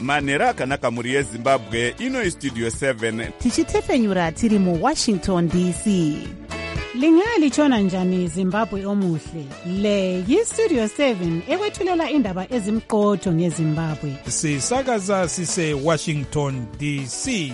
manhero akanaka mhuri yezimbabwe. Ino Studio 7 tichitefenyura tiri muWashington DC. Lingalitshona njani Zimbabwe omuhle? Le yiStudio 7 ekwethulela indaba ezimqotho ngeZimbabwe. Sisakaza sise Washington DC.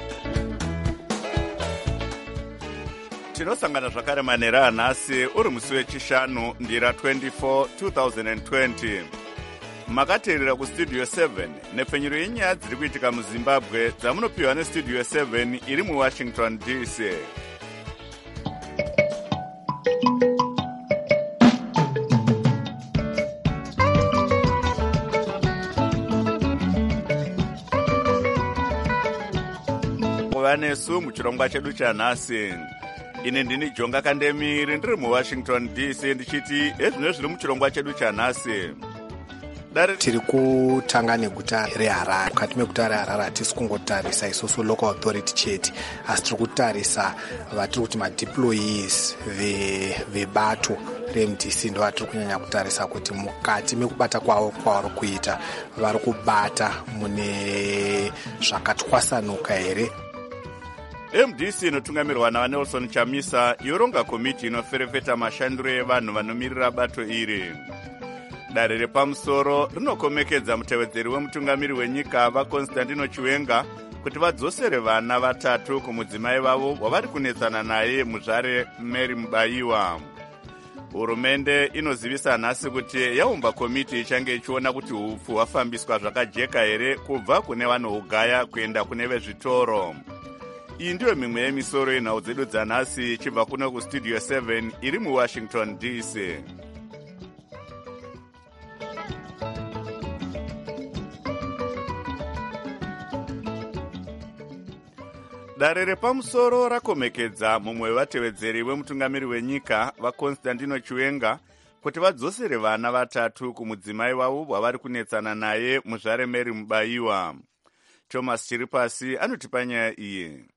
tinosangana zvakare manhero anhasi uri musi wechishanu ndira 24 2020. Makateerera kuStudio 7 nepfenyuro yenyaya dziri kuitika muZimbabwe dzamunopiwa neStudio 7 iri muWashington DC. kuva nesu muchirongwa chedu chanhasi. Ine ndini Jonga Kandemiri ndiri muWashington DC ndichiti ezvino zviri muchirongwa chedu chanhasi. Tiri kutanga neguta reHarare. Mukati meguta reHarare hatisi kungotarisa isusu local authority chete, asi tiri kutarisa vatiri kuti madeployees vebato reMDC ndo vatiri kunyanya kutarisa kuti mukati mekubata kwavo kwavari kuita vari kubata mune zvakatwasanuka here. MDC inotungamirwa naNelson Chamisa yoronga komiti inoferefeta mashandiro evanhu vanomirira bato iri. Dare repamusoro rinokomekedza mutevedzeri wemutungamiri wenyika vaConstantino Chiwenga kuti vadzosere vana vatatu kumudzimai vavo wavari kunetsana naye muzvare Mary Mubayiwa. Hurumende inozivisa nhasi kuti yaumba komiti ichange ichiona kuti hupfu hwafambiswa zvakajeka here kubva kune vanohugaya kuenda kune vezvitoro. Iyi ndiyo mimwe yemisoro yenhau dzedu dzanhasi ichibva kuno kuStudio 7 iri muWashington DC. Dare repamusoro rakomekedza mumwe wevatevedzeri wemutungamiri wenyika vaConstantino Chiwenga kuti vadzosere vana vatatu kumudzimai wavo wavari kunetsana naye muzvare Mary Mubayiwa. Thomas Chiripasi anotipa nyaya iyi.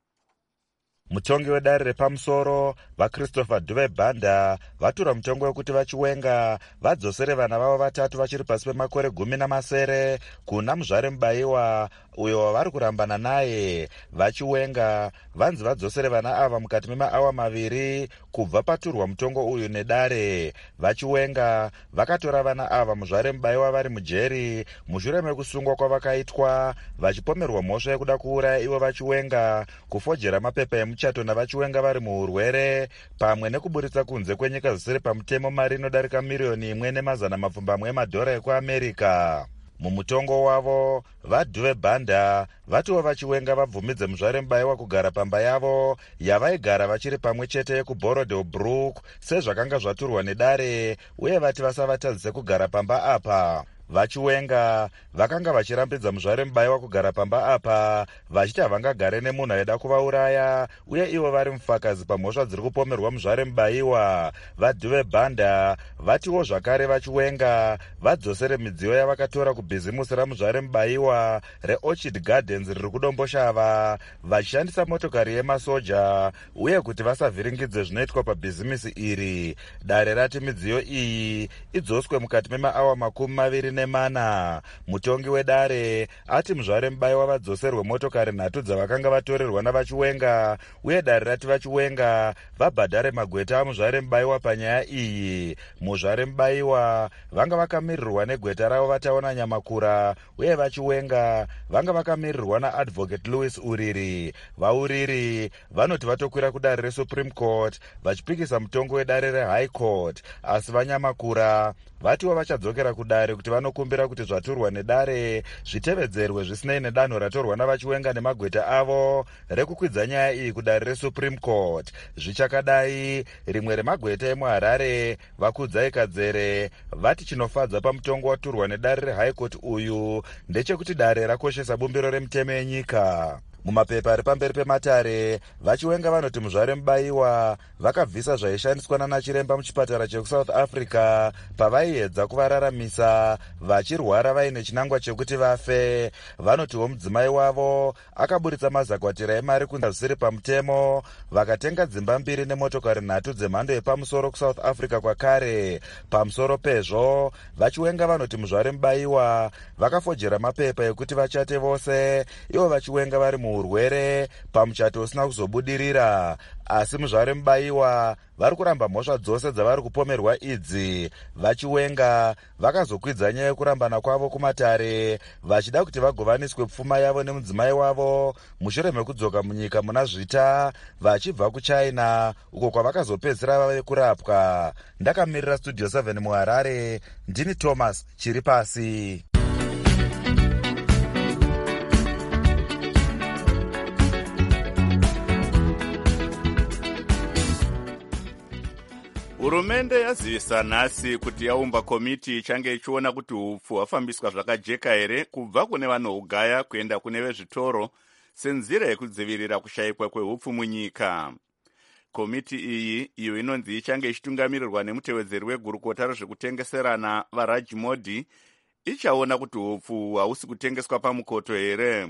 Mutongi wedare repamusoro vaChristopher Dube Banda vatura mutongo wekuti vaChiwenga vadzosere vana vavo vatatu vachiri pasi pemakore 10 kuna muzvare Mubayiwa uyo wavari kurambana naye. VaChiwenga vanzi vadzosere vana ava mukati memaawa 2 kubva paturwa mutongo uyu nedare. VaChiwenga vakatora vana ava muzvare Mubayiwa vari mujeri mushure mekusungwa kwavakaitwa vachipomerwa mhosva yekuda kuuraya ivo vaChiwenga, kufojera mapepa emuchato navaChiwenga vari muurwere, pamwe nekuburitsa kunze kwenyika zvisiri pamutemo mari inodarika $1,250,000 emadhora ekuAmerika. Mumutongo wavo vaDube Banda vatiwo vaChiwenga vabvumidze muzvare Mubayiwa kugara pamba yavo yavaigara vachiri pamwe chete yekuBorodebrook sezvakanga zvaturwa nedare, uye vati vasavatadzise kugara pamba apa. VaChiwenga vakanga vachirambidza muzvare Mubayiwa kugara pamba apa vachiti havangagare nemunhu aida kuvauraya, uye ivo vari mufakazi pamhosva dziri kupomerwa muzvare Mubayiwa. vaDube Banda vatiwo zvakare vaChiwenga vadzosere midziyo yavakatora kubhizimusi ramuzvare Mubayiwa reOrchid Gardens riri kudomboshava vachishandisa motokari yemasoja, uye kuti vasavhiringidze zvinoitwa pabhizimisi iri. Dare rati midziyo iyi idzoswe mukati memaawa 24. Mutongi wedare ati muzvare Mubayiwa vadzoserwe motokari 3 dzavakanga vatorerwa navaChiwenga, uye dare rati vaChiwenga vabhadhare magweta amuzvare Mubayiwa panyaya iyi. Muzvare Mubayiwa vanga vakamirirwa negweta ravo vataona Nyamakura, uye vaChiwenga vanga vakamirirwa naAdvocate Louis Uriri. VaUriri vanoti vatokwira kudare reSupreme Court vachipikisa mutongo wedare reHigh Court, asi vaNyamakura vatiwo vachadzokera kudare kuti vanokumbira kuti zvaturwa nedare zvitevedzerwe zvisinei nedanho ratorwa navaChiwenga nemagweta avo rekukwidza nyaya iyi kudare reSupreme Court. Zvichakadai, rimwe remagweta emuHarare vaKudzai Kadzere vati chinofadza pamutongo waturwa nedare reHigh Court uyu ndechekuti dare rakoshesa bumbiro remutemo yenyika. Mumapepa ari pamberi pematare, vachiwenga vanoti muzvare mubayiwa vakabvisa zvaishandiswa nana chiremba muchipatara chekusouth Africa pavaiedza kuvararamisa vachirwara vaine chinangwa chekuti vafe. Vanotiwo mudzimai wavo akaburitsa mazakwatira emari kunze zvisiri pamutemo, vakatenga dzimba 2 nemotokari 3 dzemhando yepamusoro kuSouth Africa kwakare. Pamusoro pezvo, vachiwenga vanoti muzvare mubayiwa vakafojera mapepa ekuti vachate vose, ivo vachiwenga vari muurwere pamuchato usina kuzobudirira. Asi muzvare mubayiwa vari kuramba mhosva dzose dzavari kupomerwa idzi. Vachiwenga vakazokwidza nyaya yekurambana kwavo kumatare, vachida kuti vagovaniswe pfuma yavo nemudzimai wavo mushure mekudzoka munyika muna zvita vachibva kuChina, uko kwavakazopedzisira vave kurapwa. Ndakamirira Studio 7 muHarare, ndini Thomas Chiripasi. Hurumende yazivisa nhasi kuti yaumba komiti ichange ichiona kuti hupfu hwafambiswa zvakajeka here kubva kune vanohugaya kuenda kune vezvitoro senzira yekudzivirira kushayikwa kwehupfu munyika. Komiti iyi, iyo inonzi ichange ichitungamirirwa nemutevedzeri wegurukota rezvekutengeserana vaRaj Modi, ichaona kuti hupfu hahusi kutengeswa pamukoto here.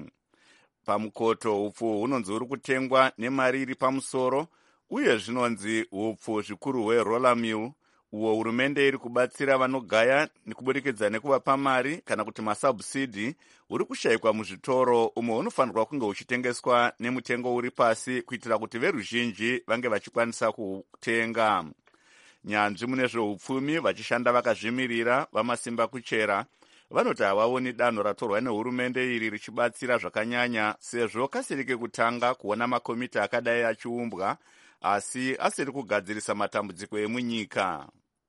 Pamukoto hupfu hunonzi huri kutengwa nemari iri pamusoro, uye zvinonzi hupfu zvikuru hweroller mill, uwo hurumende iri kubatsira vanogaya nekuburikidza nekuvapa mari kana kuti masubsidi, huri kushayikwa muzvitoro, umwe hunofanirwa kunge huchitengeswa nemutengo uri pasi kuitira kuti veruzhinji vange vachikwanisa kutenga. Nyanzvi mune zvehupfumi vachishanda vakazvimirira vamasimba kuchera vanoti havaoni danho ratorwa nehurumende iri richibatsira zvakanyanya, sezvo kasirike kutanga kuona makomiti akadai achiumbwa, asi asiri kugadzirisa matambudziko emunyika.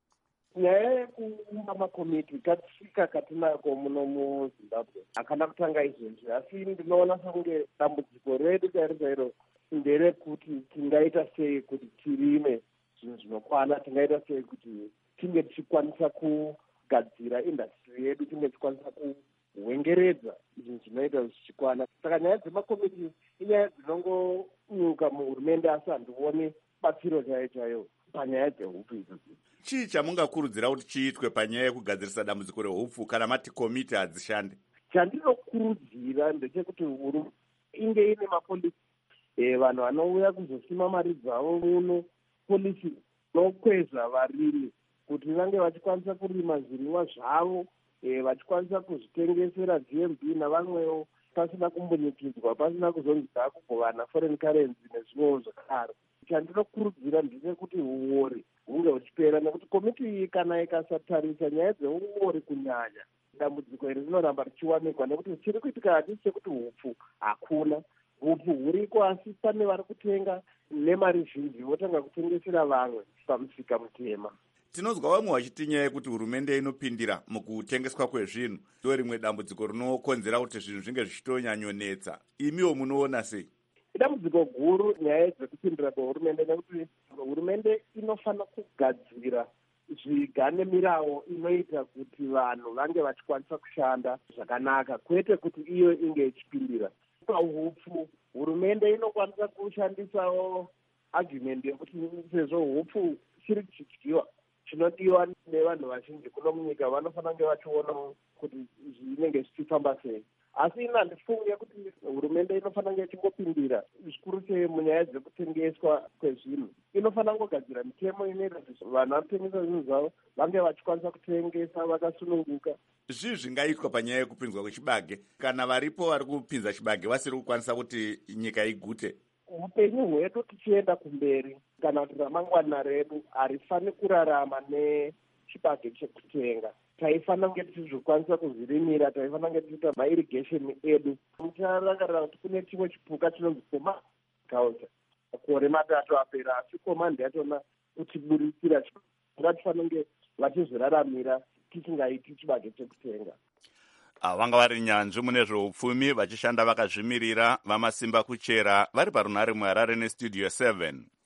Nyaya yekuumba makomiti katsika katinako muno muZimbabwe akana kutanga izvozvi, asi ndinoona sekunge dambudziko redu chairo nderekuti tingaita sei kuti tirime zvinhu zvinokwana, tingaita sei kuti tinge tichikwanisa kugadzira industry yedu, tinge tichikwanisa kuhwengeredza zvinhu zvinoita zvichikwana. Saka nyaya dzemakomiti inyaya dzinongonyuka muhurumende, asi handioni batsiro chaiyo panyaya dzehupfu idzodzo. Chii chamungakurudzira kuti chiitwe panyaya yekugadzirisa dambudziko rehupfu kana mati komiti hadzishande? Chandinokurudzira ndechekuti hurumende inge ine mapolisi, vanhu vanouya kuzosima mari dzavo muno, polisi nokwezva varimi kuti vange vachikwanisa kurima zvirimwa zvavo, vachikwanisa kuzvitengesera GMB navamwewo pasina kumbunyikidzwa, pasina kuzonzi kugovana foreign currency nezvimwewo zvakaro. Chandinokurudzira ndechekuti uori hunge huchipera, nekuti komiti iyi kana ikasatarisa nyaya dzeuori kunyanya, dambudziko iri rinoramba richiwanikwa, nekuti chiri kuitika hatisi chekuti hupfu hakuna. Hupfu huriko, asi pane vari kutenga nemari zhinji votanga kutengesera vamwe pamusika mutema. Tinozwa vamwe vachiti nyaya yekuti hurumende inopindira mukutengeswa kwezvinhu ndo rimwe dambudziko rinokonzera kuti zvinhu zvinge zvichitonyanyonetsa. Imiwo munoona sei? Dambudziko guru nyaya dzekupindira kwehurumende, nekuti hurumende inofanira kugadzira zviga nemirawo inoita kuti vanhu vange vachikwanisa kushanda zvakanaka, kwete kuti iyo inge ichipindira. Pahupfu hurumende inokwanisa kushandisawo argument yekuti sezvo hupfu chiri chidyiwa chinodiwa nevanhu vazhinji kuno munyika, vanofanira kunge vachionawo kuti zvinenge zvichifamba sei. Asi ina handifunge kuti hurumende inofanira kunge ichingopindira zvikuru sei munyaya dzekutengeswa kwezvinhu. Inofanira kungogadzira mitemo inoita kuti vanhu vanotengesa zvinhu zvavo vange vachikwanisa kutengesa vakasununguka. Zvii zvingaitwa panyaya yekupinzwa kwechibage kana varipo vari kupinza chibage vasiri kukwanisa kuti nyika igute? Upenyu hwedu tichienda kumberi, kana kuti ramangwana redu harifani kurarama nechibage chekutenga. Taifanira kunge tichizvikwanisa kuzvirimira, taifanira kunge tichiita mairrigation edu. Mucharangarira kuti kune chimwe chipuka chinonzi command culture. Makore 3 apera, asi command yachona kutiburitsira, ngatifanira kunge vachizviraramira tisingaiti chibage chekutenga. Vanga vari nyanzvi mune zveupfumi vachishanda vakazvimirira vamasimba kuchera vari parunhare muHarare neStudio 7.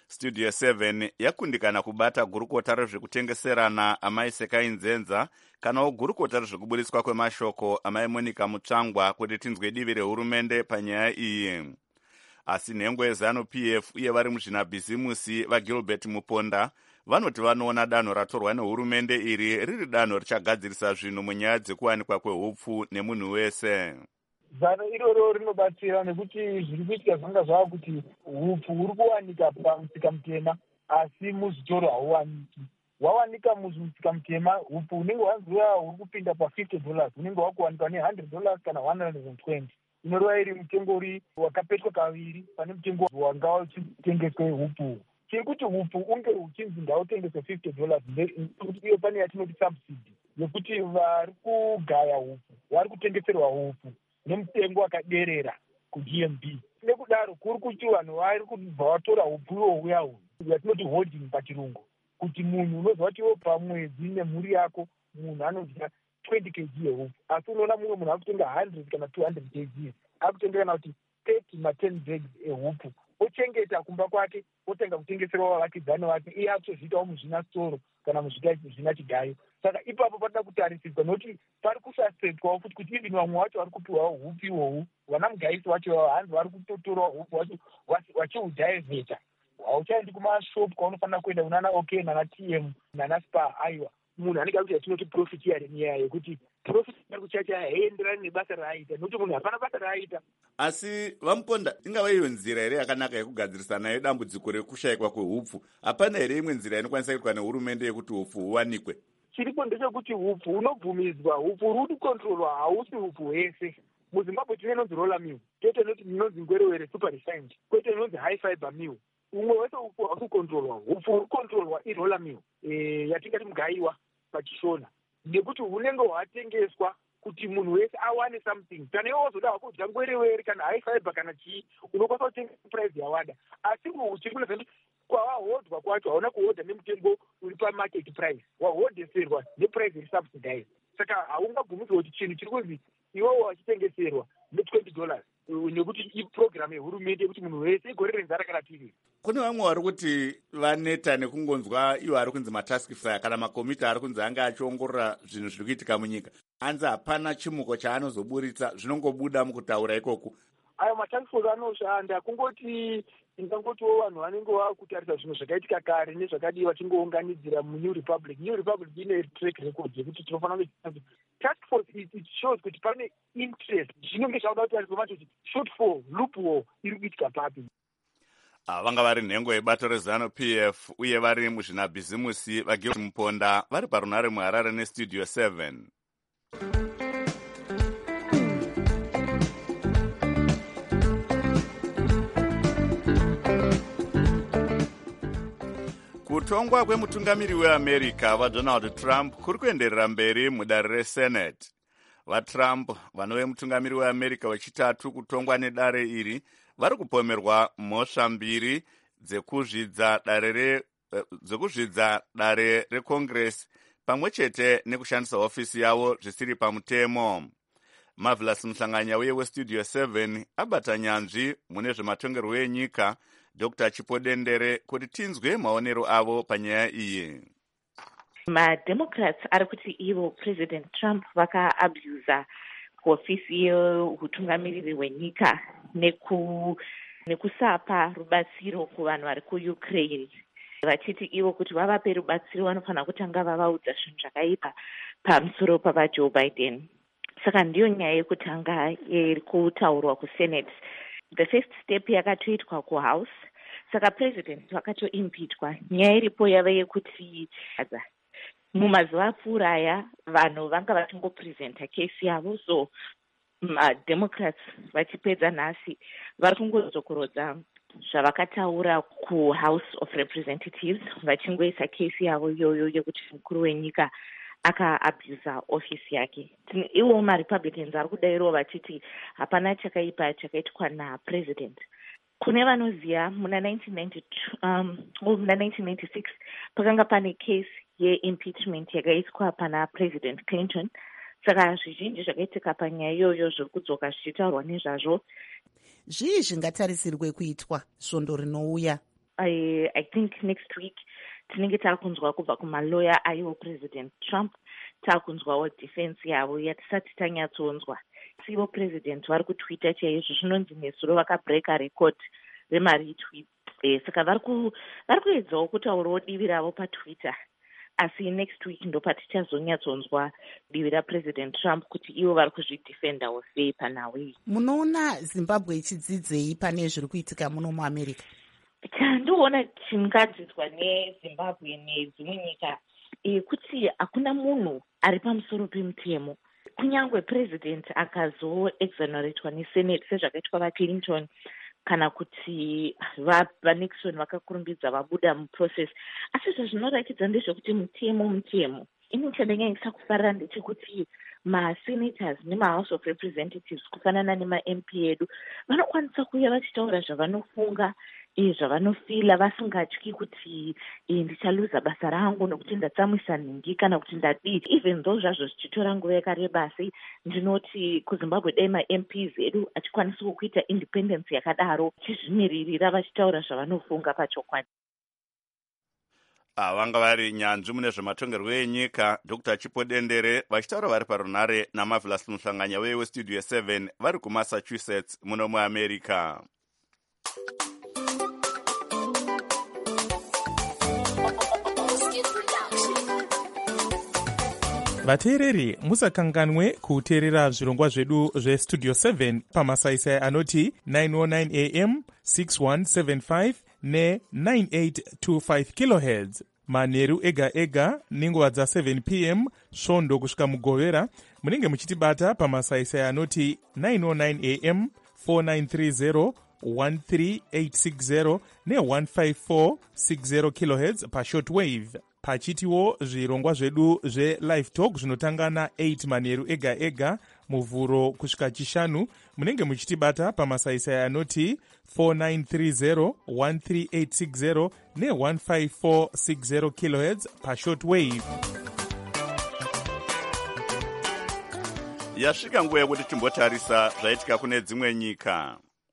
Studio 7 yakundikana kubata gurukota rezvekutengeserana amai Sekai Nzenza kanawo gurukota rezvekuburiswa kwemashoko amai Monica Mutsvangwa kuti tinzwe divi rehurumende panyaya iyi. Asi nhengo yeZanu-PF uye vari muzvinabhizimusi vaGilbert Muponda vanoti vanoona danho ratorwa nehurumende iri riri danho richagadzirisa zvinhu munyaya dzekuwanikwa kwehupfu nemunhu wese. Zano iroro rinobatsira nekuti zviri kuitika zvanga zvava kuti hupfu huri kuwanika pamusika mutema asi muzvitoro hauwaniki. Wawanika muzvimusika mutema hupfu unenge wanziwa huri kupinda pa$50 unenge wakuwanikwa ne$100 kana $120. Inorova iri mutengo uri wakapetwa kaviri pane mutengo wanga uchitengeswe hupfu. Chiri kuti hupfu unge uchinzi ngautengeswe $50 nekuti iyo pane yatinoti subsidy yekuti vari kugaya hupfu vari kutengeserwa hupfu nemutengo wakaderera kuGMB. Nekudaro kuri kuti vanhu vari kubva vatora hupfu iwohuya yatinoti holding pachirungu, kuti munhu unozwa kuti iwo pamwedzi nemhuri yako munhu anodya 20 kg yehupfu, asi unoona mumwe munhu akutenga 100 kana 200 kg akutenga kana kuti 30 ma10 bags ehupfu ochengeta kumba kwake otanga kutengesera vavakidzani vake iye akutozviitawo muzvina storo kana muzvina chigayo. Saka ipapo panoda kutarisirwa nokuti pari kusasetwawo kuti even vamwe vacho vari kupiwawo hupfu ihwohwu, vana mugaisi vacho hanzi vari kutotorawo hupfu vacho vachihudhaivheta. Hauchaendi kumashopu kwaunofanira kuenda kunana OK nana TM nana Spa. Aiwa, munhu anenge akuti yatinoti profit sharing iya yekuti profit ari kuchacha haienderani nebasa raaita nokuti munhu hapana basa raaita. Asi Vamuponda, ingava iyo nzira here yakanaka yekugadzirisa nayo dambudziko rekushayikwa kwehupfu? Hapana here imwe nzira inokwanisa kuitwa nehurumende yekuti hupfu huwanikwe? Chiripo ndechekuti hupfu hunobvumidzwa, hupfu huri kukontrolwa, hausi hupfu hwese. MuZimbabwe tine inonzi roller mill, kwete inoti inonzi ngwerewere super refined, kwete inonzi high fiber mill. Umwe wese hupfu huri kukontrolwa, hupfu huri kukontrolwa iroller mill yatingati mugaiwa pachishona, nekuti hunenge hwatengeswa kuti munhu wese awane something. Kana iwe wozoda hako kudya ngwerewere kana high fiber kana chii, unokwanisa kutenga price yawada. Asi chiri kunoziva kuti kwavahodhwa kwacho hauna kuhodha nemutengo uri pamarket price, wahodheserwa neprice iri subsidized. Saka haungabvumidzwa kuti chinhu chiri kunzi iwewo wachitengeserwa ne$20 nekuti iprogramu yehurumende yekuti munhu wese igore renzara kana tiri. Kune vamwe vari kuti vaneta nekungonzwa iwo ari kunzi matask force kana makomiti ari kunzi anga achiongorora zvinhu zviri kuitika munyika, anzi hapana chimuko chaanozoburitsa, zvinongobuda mukutaura ikoku. Ayo matask force anoshanda kungoti ingangotiwo vanhu vanenge vakutarisa zvinhu zvakaitika kare nezvakadiwa tingounganidzira muNew Republic. New Republic ine track record yekuti tinofanira kuti task force it shows kuti pane interest, zvinenge zvauda kutariswa macho kuti shortfall loophole iri kuitika papi. Vanga vari nhengo yebato reZanu-PF uye vari muzvinabhizimusi vaGilbert Muponda vari parunare muHarare neStudio 7. Kutongwa kwemutungamiri weAmerica vaDonald Trump kuri kuenderera mberi mudare reSenate. VaTrump vanove mutungamiri weAmerica wechitatu kutongwa nedare iri vari kupomerwa mhosva mbiri dzekuzvidza dare reCongress pamwe chete nekushandisa hofisi yavo zvisiri pamutemo. Marvelous Muhlanganya uye weStudio 7 abata nyanzvi mune zvematongerwo enyika Dr. Chipo Dendere kuti tinzwe maonero avo panyaya iyi. MaDemocrats ari kuti ivo President Trump vakaabhuza hofisi yehutungamiriri hwenyika nekusapa rubatsiro kuvanhu vari kuUkraine, vachiti ivo kuti vavape rubatsiro vanofanira kutanga vavaudza zvinhu zvakaipa pamusoro pavaJoe Biden. Saka ndiyo nyaya yekutanga iri kutaurwa kuSenate. The first step yakatoitwa kuHouse, saka president vakatoimpitwa. Nyaya iripo yava yekuti mumazuva apfuura aya vanhu vanga vachingopresenta kesi yavo, so maDemocrats vachipedza nhasi vari kungozokorodza zvavakataura kuHouse of Representatives vachingoisa kesi yavo iyoyo yekuti mukuru wenyika akaabhuza ofisi yake. Ivo maRepublicans vari kudairawo vachiti hapana chakaipa chakaitwa napresident. Kune vanoziva muna 1996 pakanga pane case yeimpeachment yakaiswa pana President Clinton. Saka zvizhinji zvakaitika panyaya iyoyo zviri kudzoka zvichitaurwa nezvazvo. Zvii zvingatarisirwe kuitwa svondo rinouya? I think next week tinenge takunzwa kubva kumaloya aiwo President Trump, takunzwawo defense yavo yatisati tanyatsonzwa. Sivo President vari kutwita chaizvo, zvinonzi nesuro vakabreka record remartweets. Saka vari kuedzawo kutaurawo divi ravo paTwitter, asi next week ndo patichazonyatsonzwa divi raPresident Trump kuti ivo vari kuzvidefendawo sei panhau iyi. Munoona Zimbabwe ichidzidzei pane zviri kuitika muno muAmerica? Chandiona chingadzidzwa neZimbabwe nedzimwe nyika kuti hakuna munhu ari pamusoro pemutemo. Kunyangwe president akazoexoneratwa nesenate sezvakaitwa vaClinton kana kuti vaNixon vakakurumbidza vabuda muprocess, asi zvazvinorakidza ndezvekuti mutemo ini chandanyanyisa kufarira ndechekuti masenators nemahouse of representatives kufanana nemamp edu vanokwanisa kuuya vachitaura zvavanofunga, zvavanofila, vasingatyi kuti ndichaluza basa rangu nokuti ndatsamwisa nhingi kana kuti ndadii. Even though zvazvo zvichitora nguva yakareba, asi ndinoti kuZimbabwe dai maMPs edu achikwanisawo kuita independence yakadaro, chizvimiririra vachitaura zvavanofunga pachokwadi. Vanga vari nyanzvi mune zvematongerwo enyika Dr. Chipo Dendere vachitaura vari parunare naMarvelous Muhlanganya weStudio 7 vari kuMassachusetts muno muAmerica. vateereri musakanganwe kuteerera zvirongwa zvedu zvestudio 7 pamasaisai anoti 909 am 6175 ne9825 kilohertz manheru ega ega nenguva dza7 pm svondo kusvika mugovera. Munenge muchitibata pamasaisai anoti 909 am 4930 13860 ne15460 kilohertz pashortwave. Pachitiwo zvirongwa zvedu zvelive talk zvinotanga na8 manheru ega ega muvhuro kusvika chishanu. Munenge muchitibata pamasaisai anoti 4930 13860 ne15460 kilohertz pashortwave. Yasvika nguva yekuti timbotarisa zvaitika kune dzimwe nyika.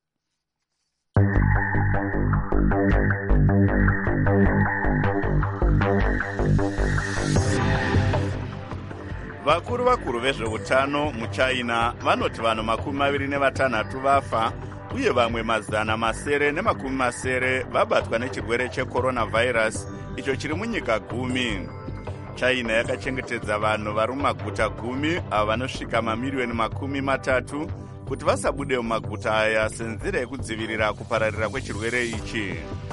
Vakuru vezveutano muChina vanoti vanhu 26 vafa uye vamwe 900 vabatwa nechirwere checoronavirus icho chiri munyika 10. China yakachengetedza vanhu vari mumaguta 10 avo vanosvika mamiliyoni 30 kuti vasabude mumaguta aya senzira yekudzivirira kupararira kwechirwere ichi.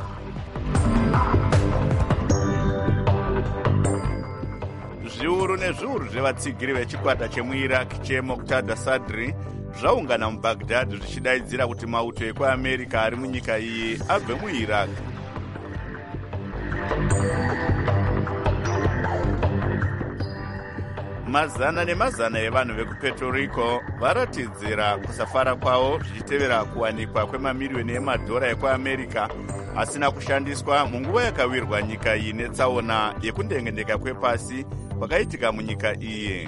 Zviuru nezviuru zvevatsigiri vechikwata chemuIraq cheMoqtada Sadri zvaungana muBaghdad zvichidaidzira kuti mauto ekuAmerica ari munyika iyi abve muIraq. Mazana nemazana evanhu vekuPuerto Rico varatidzira kusafara kwavo zvichitevera kuwanikwa kwemamiliyoni emadhora ekuAmerica asina kushandiswa munguva yakawirwa nyika iyi netsaona yekundengendeka kwepasi kwakaitika munyika iyi.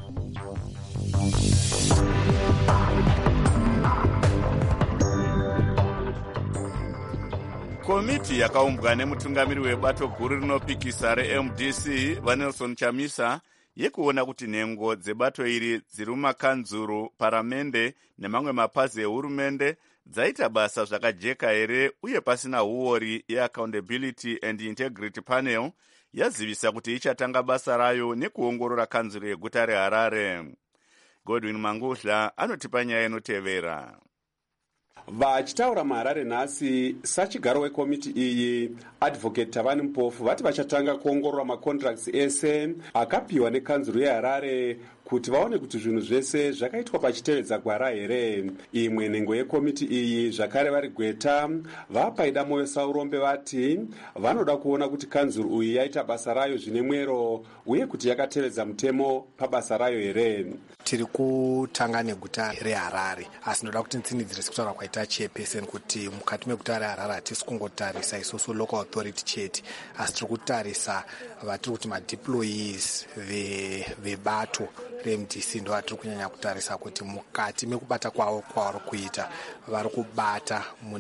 Komiti yakaumbwa nemutungamiri webato guru rinopikisa reMDC vaNelson Chamisa yekuona kuti nhengo dzebato iri dziri mumakanzuru, paramende nemamwe mapazi ehurumende dzaita basa zvakajeka here uye pasina huori yeAccountability and Integrity Panel yazivisa kuti ichatanga basa rayo nekuongorora kanzuro yeguta reHarare. Godwin Manguhla anotipa nyaya inotevera. Vachitaura muHarare nhasi, sachigaro wekomiti iyi Advocate Tavani Mpofu vati vachatanga kuongorora macontracts ese akapiwa nekanzuro yeHarare kuti vaone kuti zvinhu zvese zvakaitwa pachitevedza gwara here. Imwe nhengo yekomiti iyi zvakare vari Gweta vapaida moyo saurombe vati vanoda kuona kuti kanzuro uyu yaita basa rayo zvine mwero uye kuti yakatevedza mutemo pabasa rayo here. Tiri kutanga neguta reHarare, asi ndoda kuti nditsinidzire sekutaura kwaita chairperson kuti mukati meguta reHarare hatisi kungotarisa isusu local authority chete, asi tiri kutarisa vatiri kuti madeployees vebato reMDC ndo vatiri kunyanya kutarisa kuti mukati mekubata kwavo kwavari kuita vari kubata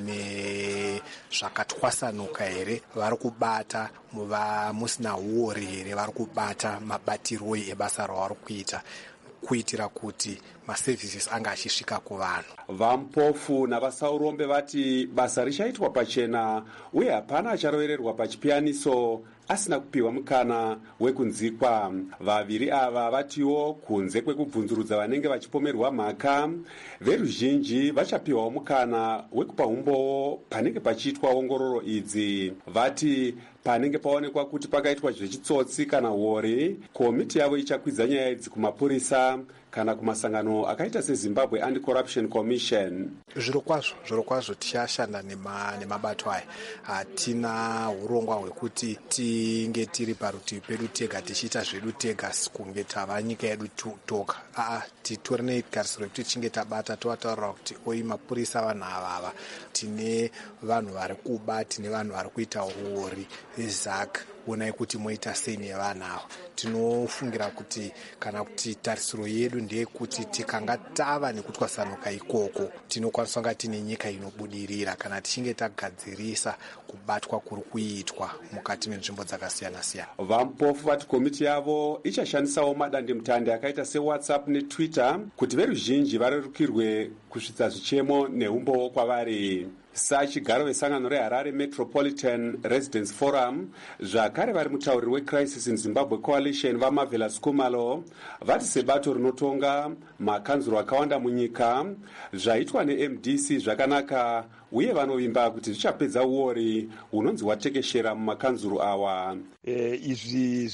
mune zvakatwasanuka here, vari kubata muva musina uori here, vari kubata mabatiroi ebasa ravari kuita kuitira kuti maservices anga achisvika kuvanhu. Vampofu navasaurombe vati basa richaitwa pachena uye hapana acharovererwa pachipiyaniso asina kupiwa mukana wekunzikwa. Vaviri ava vatiwo kunze kwekubvunzurudza vanenge vachipomerwa mhaka, veruzhinji vachapiwawo mukana wekupa umbowo panenge pachiitwa ongororo idzi. Vati panenge paonekwa kuti pakaitwa zvechitsotsi kana uori, komiti yavo ichakwidza nyaya idzi kumapurisa kana kumasangano akaita seZimbabwe Anti-Corruption Commission. Zvirokwazvo tichashanda nemabato aya. Hatina urongwa hwekuti tinge tiri parutivi pedu tega tichiita zvedu tega kunge tava nyika yedu toka. Titori negarisiro rekuti tichinge tabata tovataurira kuti oi mapurisa vanhu avava, tine vanhu vari kuba, tine vanhu vari kuita uori, ZAC, onai kuti moita sei nevanhu ava. Tinofungira kuti kana kuti tarisiro yedu ndeyekuti tikanga tava nekutwasanuka ikoko tinokwanisa kunga tine nyika inobudirira kana tichinge tagadzirisa kubatwa kuri kuitwa mukati menzvimbo dzakasiyana siyana. Vampofu vati komiti yavo ichashandisawo madandemutande akaita seWhatsApp neTwitter kuti veruzhinji varerukirwe kusvitsa zvichemo neumbowo kwavari. Sachigaro vesangano reHarare Metropolitan Residents Forum, zvakare vari mutauriri weCrisis in Zimbabwe Coalition vaMarvelous Kumalo vati sebato rinotonga makanzuro akawanda munyika zvaitwa neMDC zvakanaka uye vanovimba kuti zvichapedza uori unonzi watekeshera mumakanzuro awa. Izvi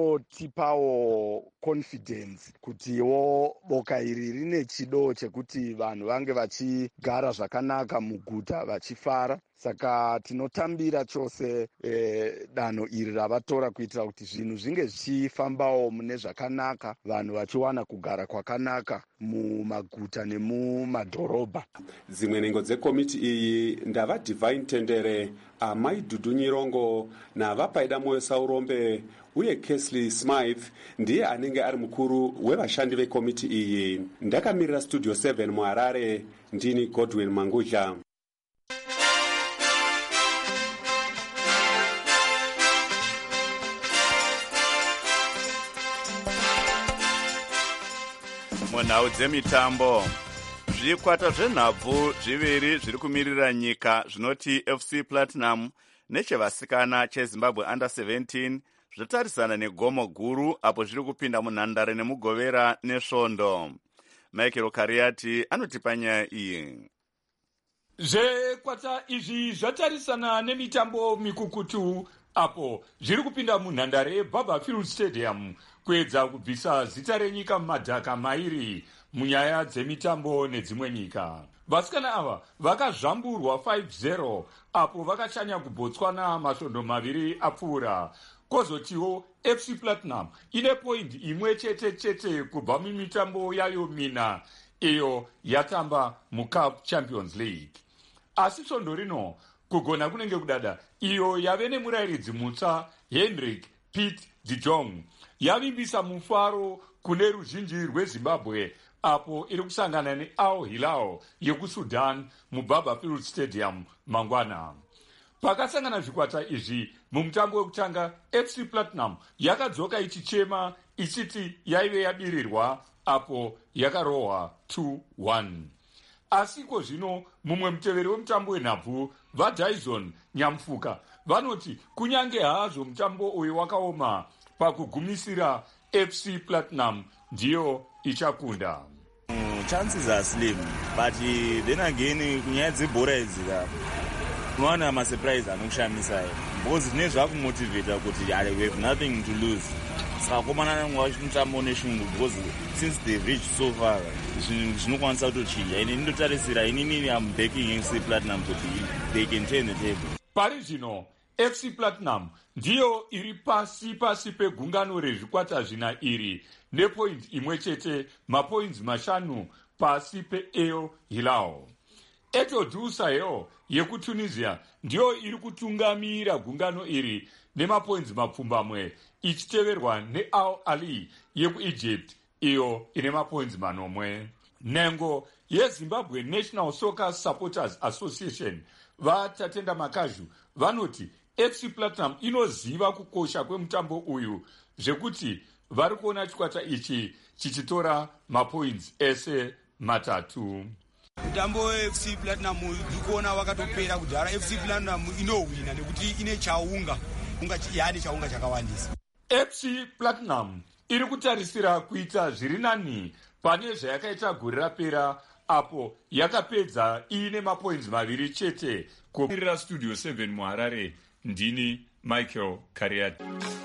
zvinotipawo confidence kutiwo boka iri rine chido chekuti vanhu vange vachigara zvakanaka muguta vachifara. Saka tinotambira chose danho iri ravatora kuitira kuti zvinhu zvinge zvichifambawo mune zvakanaka, vanhu vachiwana kugara kwakanaka mumaguta nemumadhorobha. Dzimwe nhengo dzekomiti iyi ndava Divine Tendere, Amai Dudu Nyirongo navaPaida Moyo Saurombe uye Kesley Smythe ndiye anenge ari mukuru wevashandi vekomiti iyi. Ndakamirira Studio 7 muHarare, ndini Godwin Mangudla. Munhau dzemitambo, zvikwata zvenhabvu zviviri zviri kumirira nyika zvinoti FC Platinum nechevasikana cheZimbabwe Under 17 zvatarisana negomo guru apo zviri kupinda munhandare nemugovera nesvondo. Michael Kariati anotipa nyaya iyi. Zvekwata izvi zvatarisana nemitambo mikukutu apo zviri kupinda munhandare yeBaba Field Stadium kuedza kubvisa zita renyika mumadhaka mairi munyaya dzemitambo nedzimwe nyika. Vasikana ava vakazvamburwa 5-0 apo vakashanya kuBotswana masvondo maviri apfuura. Kozotiwo FC Platinum ine point imwe chete kubva mumitambo yayo mina iyo yatamba muCAF Champions League. Asi svondo rino kugona kunenge kudada iyo yave nemurayiridzi mutsva Hendrik Piet de Jong yavimbisa mufaro kune ruzhinji rweZimbabwe apo iri kusangana neAl Hilal yekuSudan muBaba Field Stadium mangwana. Pakasangana zvikwata izvi mumutambo wekutanga, FC Platinum yakadzoka ichichema ichiti yaive yabirirwa apo yakarohwa 2-1. Asiko zvino mumwe muteveri wemutambo wenhabvu vaDaison Nyamfuka vanoti kunyange hazvo mutambo uyu wakaoma, pakugumisira FC Platinum ndiyo ichakunda. Chances are slim, but then again kunyaya dzebhora idzika unowana masurprise anokushamisa because nezvakumotivata kuti we have nothing to lose. Saka komana mutambo neshungu because since they've reached so far zvinokwanisa kutochinja. Ini ndotarisira inini am backing FC Platinum kuti they can turn the table. Pari zvino FC Platinum ndiyo iri pasi pegungano rezvikwata zvina iri nepoint imwe chete, mapoints 5 pasi peAl Hilal. Etoile Sahel yekuTunisia ndiyo iri kutungamira gungano iri nemapoints mapfumbamwe ichiteverwa neAl Ahly yekuEgypt iyo ine mapoints 9. Nhengo yeZimbabwe National Soccer Supporters Association vatatenda makazhu vanoti FC Platinum inoziva kukosha kwemutambo uyu zvekuti vari kuona chikwata ichi chichitora mapoints ese matatu. Mutambo weFC Platinum ndikuona wakatopera kudhara. FC Platinum inohwina nekuti ine chaunga chaunga chakawandisa. FC Platinum iri kutarisira kuita zviri nani pane zvayakaita gore rapera apo yakapedza iine mapoints 2 chete. Kumirira Studio 7 muHarare, ndini Michael Kariati.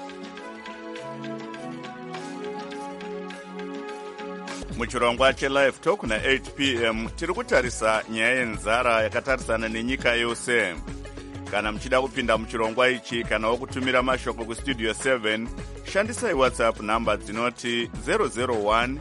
muchirongwa chelive talk na 8 p.m. tiri kutarisa nyaya yenzara yakatarisana nenyika yose. Kana muchida kupinda muchirongwa ichi kana wokutumira mashoko kustudio 7, shandisai WhatsApp namba dzinoti 001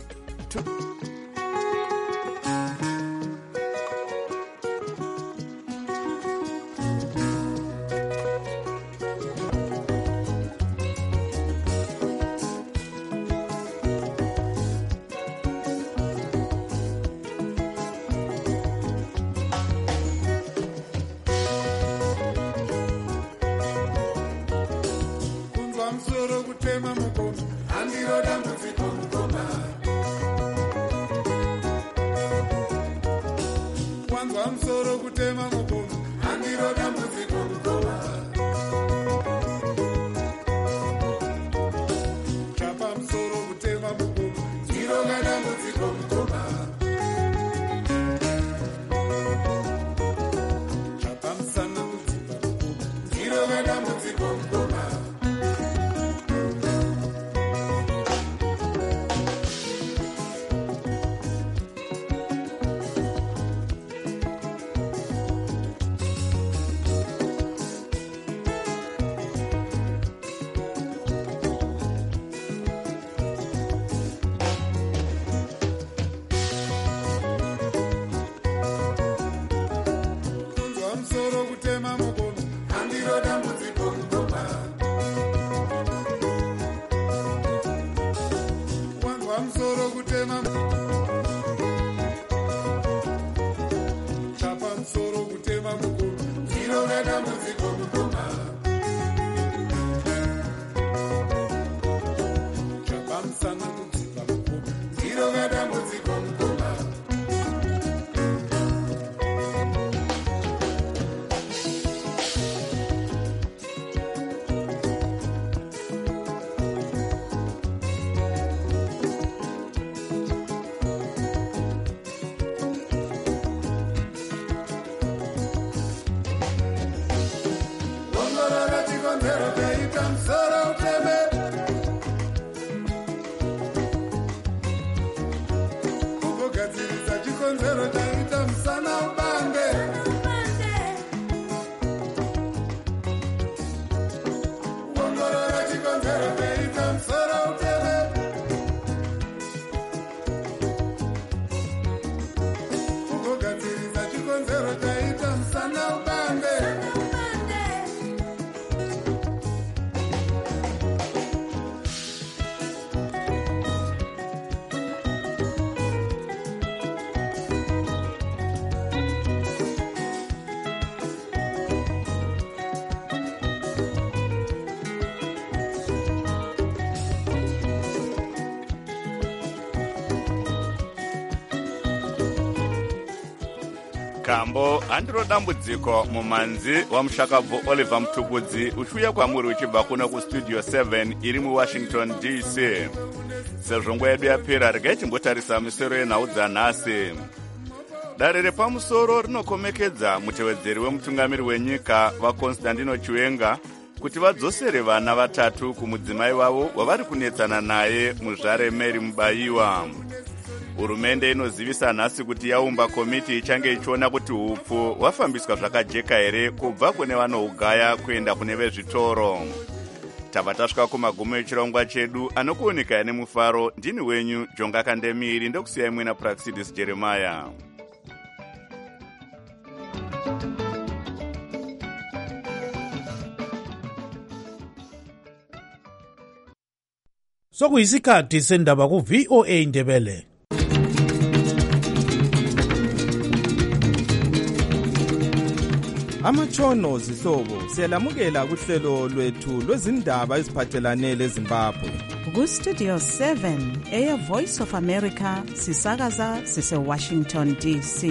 kambo handiro dambudziko mumanzi wamushakabvu Oliver Mtukudzi uchiuya kwamuri uchibva kuno kustudio 7 iri muWashington DC. Sezvo nguva yedu yapera, regai timbotarisa misoro yenhau dzanhasi. Dare repamusoro rinokomekedza mutevedzeri wemutungamiri wenyika vaConstantino Chiwenga kuti vadzosere vana 3 kumudzimai wavo wavari kunetsana naye muzvare Mary Mubayiwa. Hurumende inozivisa nhasi kuti yaumba komiti ichange ichiona kuti hupfu hwafambiswa zvakajeka here kubva kune vanohugaya kuenda kune vezvitoro. Tabva tasvika kumagumo echirongwa chedu, anokuoneka nemufaro. Ndini wenyu Jonga Kandemiri, ndokusiyai mwena Praxidis Jeremiah. Sokuyisikhathi sendaba ku VOA Ndebele. Amatshono zihlobo siyalamukela kuhlelo lwethu lwezindaba eziphathelane leZimbabwe. Ku-Studio 7 Air Voice of America sisakaza sise-Washington DC.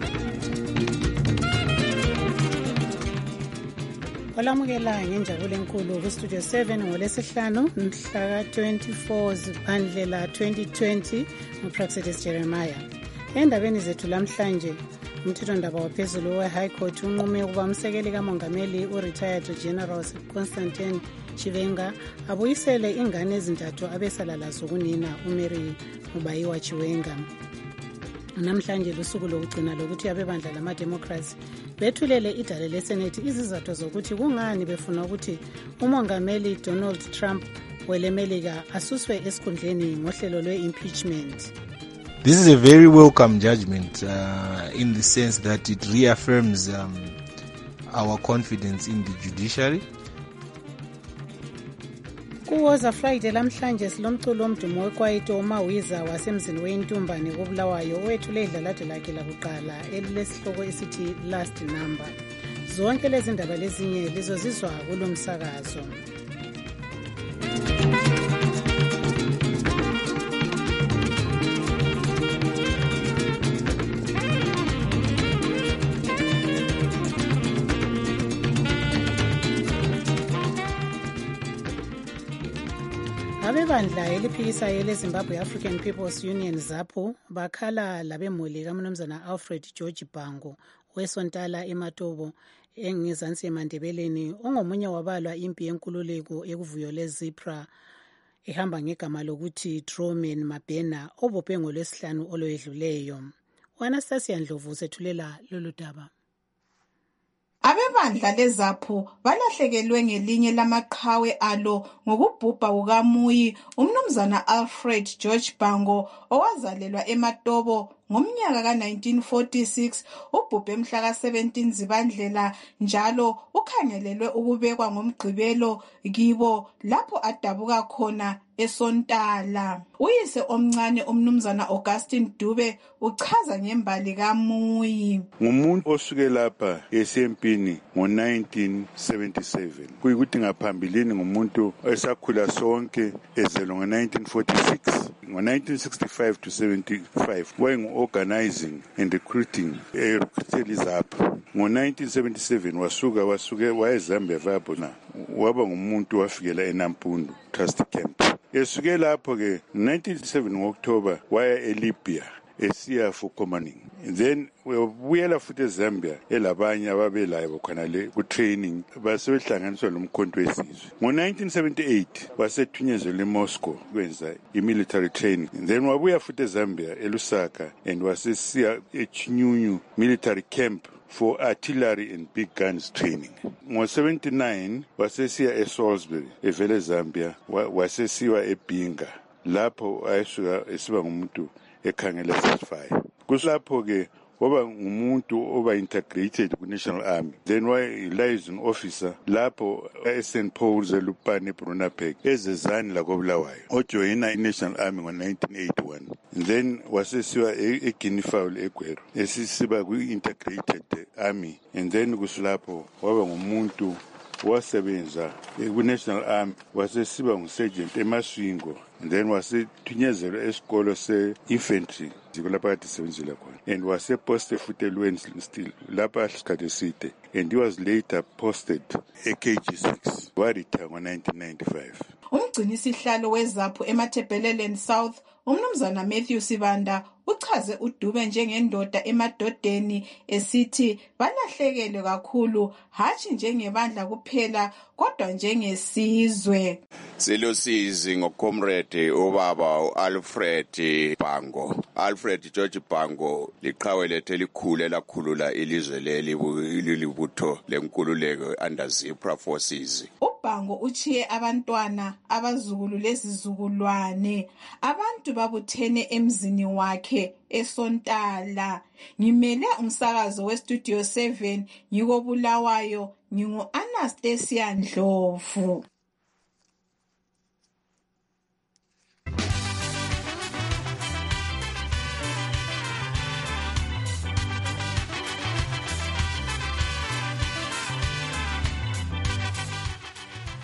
Olamukela ngenjabulo enkulu ku-Studio 7 ngolesihlanu mhla ka-24 Zibandlela 2020 nguPraxedis Jeremiah. Endabeni zethu lamhlanje, umthethondaba waphezulu we-High Court unqume ukuba umsekeli kamongameli u-retired General Constantine Chivenga abuyisele ingane ezintathu abesala lazo kunina uMary Mubayiwa Chiwenga. Namhlanje lusuku lokugcina lokuthi abebandla lama-Democrats bethulele idale leSenethi izizathu zokuthi kungani befuna ukuthi umongameli Donald Trump welemelika asuswe esikhundleni ngohlelo lwe-impeachment. This is a very welcome judgment in the sense that it reaffirms our confidence in the judiciary. Kuwoza Friday lamhlanje silomculo omdumo wekwaito uMawiza wasemzini weNtumbane koBulawayo owethule idlalade lakhe lakuqala elilesihloko esithi Last Number. Zonke lezi ndaba lezinye lizozizwa kulomsakazo. Abebandla eliphikisayo leZimbabwe African People's Union ZAPU bakhala labemuli kaMnumzana Alfred George Bhango wesontala eMatobo engezansi eMandebeleni ongomunye wabalwa impi yenkululeko ekuvuyo leZipra ehamba ngegama lokuthi Truman Mabhena obophe ngolwesihlanu olwedluleyo. uAnastasia Ndlovu sethulela lolu daba. Abebandla leZAPU balahlekelwe ngelinye lamaqhawe alo ngokubhubha kukaMuyi uMnumzana Alfred George Bhango owazalelwa eMatobo ngomnyaka ka-1946. Ubhubhe mhla ka-17 Zibandlela njalo ukhangelelwe ukubekwa ngomgqibelo kibo lapho adabuka khona esontala. Uyise omncane uMnumzana Augustine Dube uchaza ngembali kaMuyi. Ngumuntu osuke lapha esempini ngo-1977. Kuyikuthi ngaphambilini ngumuntu esakhula sonke ezelwe ngo-1946. Ngo-1965 to 75 wayengu-organizing and recruiting eZAPU. Ngo-1977 waya eZambia vabona waba ngumuntu wafikela eNampundu Trust Camp. Esuke lapho ke 1997 ngoOctober waya eLibya esiya for commanding. Then uyabuyela futhi eZambia elabanye ababelayo khona le ku training basebehlanganiswa nomkhonto wesizwe. Ngo-1978 wasethunyezwe eMoscow kwenza i-military training. Then wabuya futhi eZambia eLusaka and wasesiya eChinyunyu military camp for artillery and big guns training. Ngo-79 wasesiya eSalisbury evele eZambia wasesiwa eBinga lapho ayesuka esiba ngumuntu ekhangela satisfy. Kuslapho ke waba ngumuntu oba integrated ku-National Army. Then liaison officer lapho eSt Paul's eLupane eBrunaberg ezezani lakobulawayo ojoyina i-National Army ngo-1981. Then wasesiwa eGuinea Fowl eGweru esisiba kwi-integrated army. And then kuslapho waba ngumuntu wasebenza ku-National Army wasesiba ngu-sergeant eMaswingo. And then wasethunyezela esikolo se-infantry lapha kade sebenzela khona, and waseposte futhi elweni still lapha isikhathi eside, and he was later posted eKG6 waretire ngo-1995. Umgcinisihlalo weZAPU eMatabeleland South uMnumzana Matthew Sibanda uchaze uDube njengendoda emadodeni esithi balahlekelwe kakhulu hatshi njengebandla kuphela kodwa njengesizwe. Silosizi ngocomrade ubaba uAlfred Bhango. Alfred George Bhango liqhawe lethe elikhulu elakhulula ilizwe lelibutho lenkululeko under Zipra forces. uBhango uchiye abantwana abazukulu lezizukulwane. Abantu babuthene emzini wakhe esontala. Ngimele umsakazo weStudio 7 ngikobulawayo ngingu-Anastasia Ndlovu.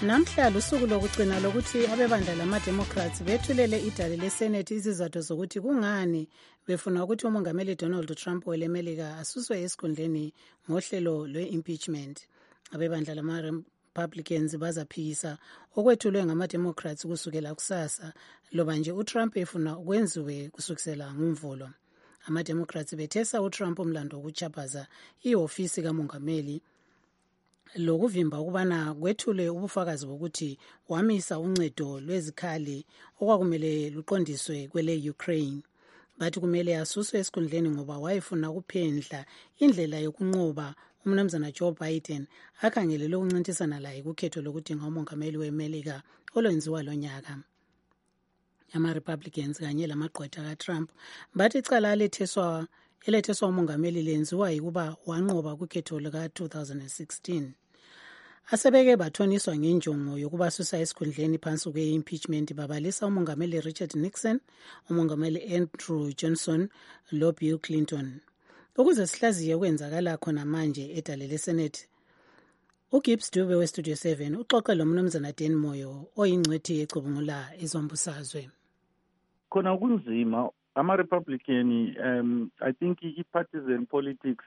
Namhla lusuku lokugcina lokuthi abebandla lama-Democrats bethulele idale leSenate izizathu zokuthi kungani befuna ukuthi umongameli Donald Trump welemelika asuswe esikhundleni ngohlelo lwe-impeachment. Abebandla lama-Republicans bazaphikisa okwethulwe ngama-Democrats kusukela kusasa, loba nje uTrump efuna ukwenziwe kusukela ngomvulo. Ama-Democrats bethesa uTrump umlando wokuchaphaza ihofisi kamongameli lokuvimba ukubana kwethule ubufakazi bokuthi wamisa uncedo lwezikhali okwakumele luqondiswe kwele Ukraine. Bathi kumele asuswe esikhundleni ngoba wayefuna ukuphendla indlela yokunqoba umnumzana Joe Biden akhangelele ukuncintisana laye kukhetho lokudinga umongameli weMelika olwenziwa lo nyaka. Ama-Republicans kanye lamagqwetha kaTrump bathi icala eletheswa umongameli lenziwa yikuba wanqoba kukhetho luka-2016. Asebeke bathoniswa ngenjongo yokubasusa esikhundleni phansi kwe-impeachment babalisa umongameli Richard Nixon, umongameli Andrew Johnson lo Bill Clinton. Ukuze sihlaziye okwenzakala khona manje edale leSenate, uGibbs Dube weStudio 7 uxoxe lo mnumzana Dan Moyo oyingcwethi ecubungula izombusazwe. Khona kunzima ama-Republican I think i-partisan politics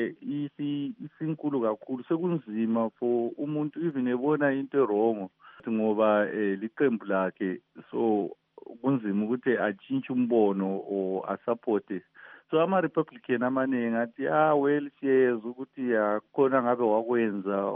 isinkulu kakhulu, sekunzima for umuntu even ebona into wrong ngoba liqembu lakhe, so kunzima ukuthi atshintshe umbono or asupporte. So ama-Republican amaningi athi well siyeza ukuthi khona ngabe wakwenza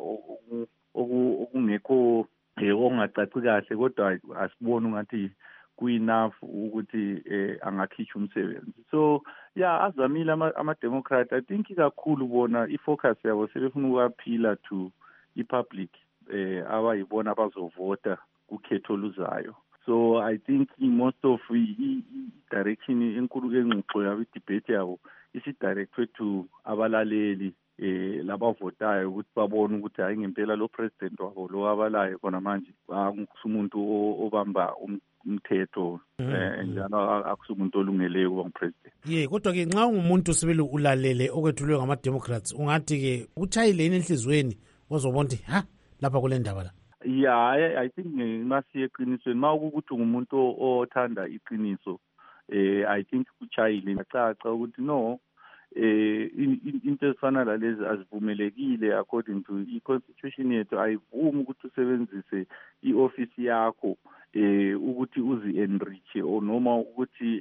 okungekho ongacaci kahle, kodwa asiboni ngathi ku-enough ukuthi angakhishwa umsebenzi. So azamile ama-Democrat. I think kakhulu bona i-focus yabo sebefuna ukwaphila to i-public abayibona abazovota kukhetho oluzayo. So I think most of i-direction enkulu engxoxo yabo, i-debate yabo isi-directwe to abalaleli labavotayo ukuthi babone ukuthi hayi ngempela lo president wabo lo abalayo khona manje akusumuntu obamba umthetho njalo akusumuntu olungeleyo kuba ngupresident. Kodwa-ke nxa ungumuntu sibili ulalele okwethulwe ngama-Democrats ungathi-ke utshayile yini enhliziyweni ozobona ukuthi lapha kule ndaba la? I think masiye eqinisweni ma ukuthi ngumuntu othanda iqiniso I think utshayile caca ukuthi no into ezifana lalezi azivumelekile according to i-constitution yethu. Ayivumi ukuthi usebenzise i-ofisi yakho ukuthi uzi-enriche or noma ukuthi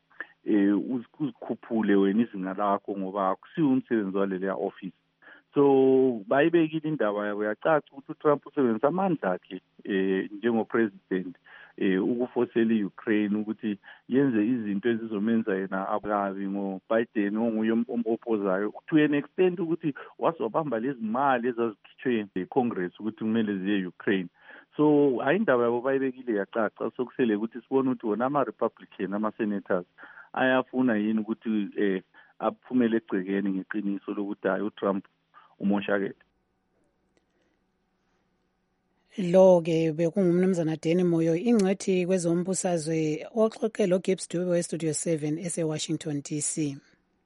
uzikhuphule wena izinga lakho ngoba akusiwo umsebenzi waleleya office. So bayibekile indaba yabo yacaca ukuthi uTrump usebenzisa amandla akhe njengopresident ukufosela i-Ukraine ukuthi yenze izinto ezizomenza yena akabi ngo-Biden onguye omoppozayo to an extent ukuthi wazobamba lezi mali ezazikhitshwe eCongress ukuthi kumele ziye Ukraine. So ayindaba yabo bayibekile yacaca, sokusele ukuthi sibone ukuthi wona ama-Republican ama-senators ayafuna yini ukuthi aphumele egcekeni ngeqiniso lokuthi hayi uTrump umoshakele. Lo-ke bekungumnumzana Dan Moyo, ingcwethi kwezombusazwe oxoxe lo Gibbs Dube weStudio 7 ese-Washington DC.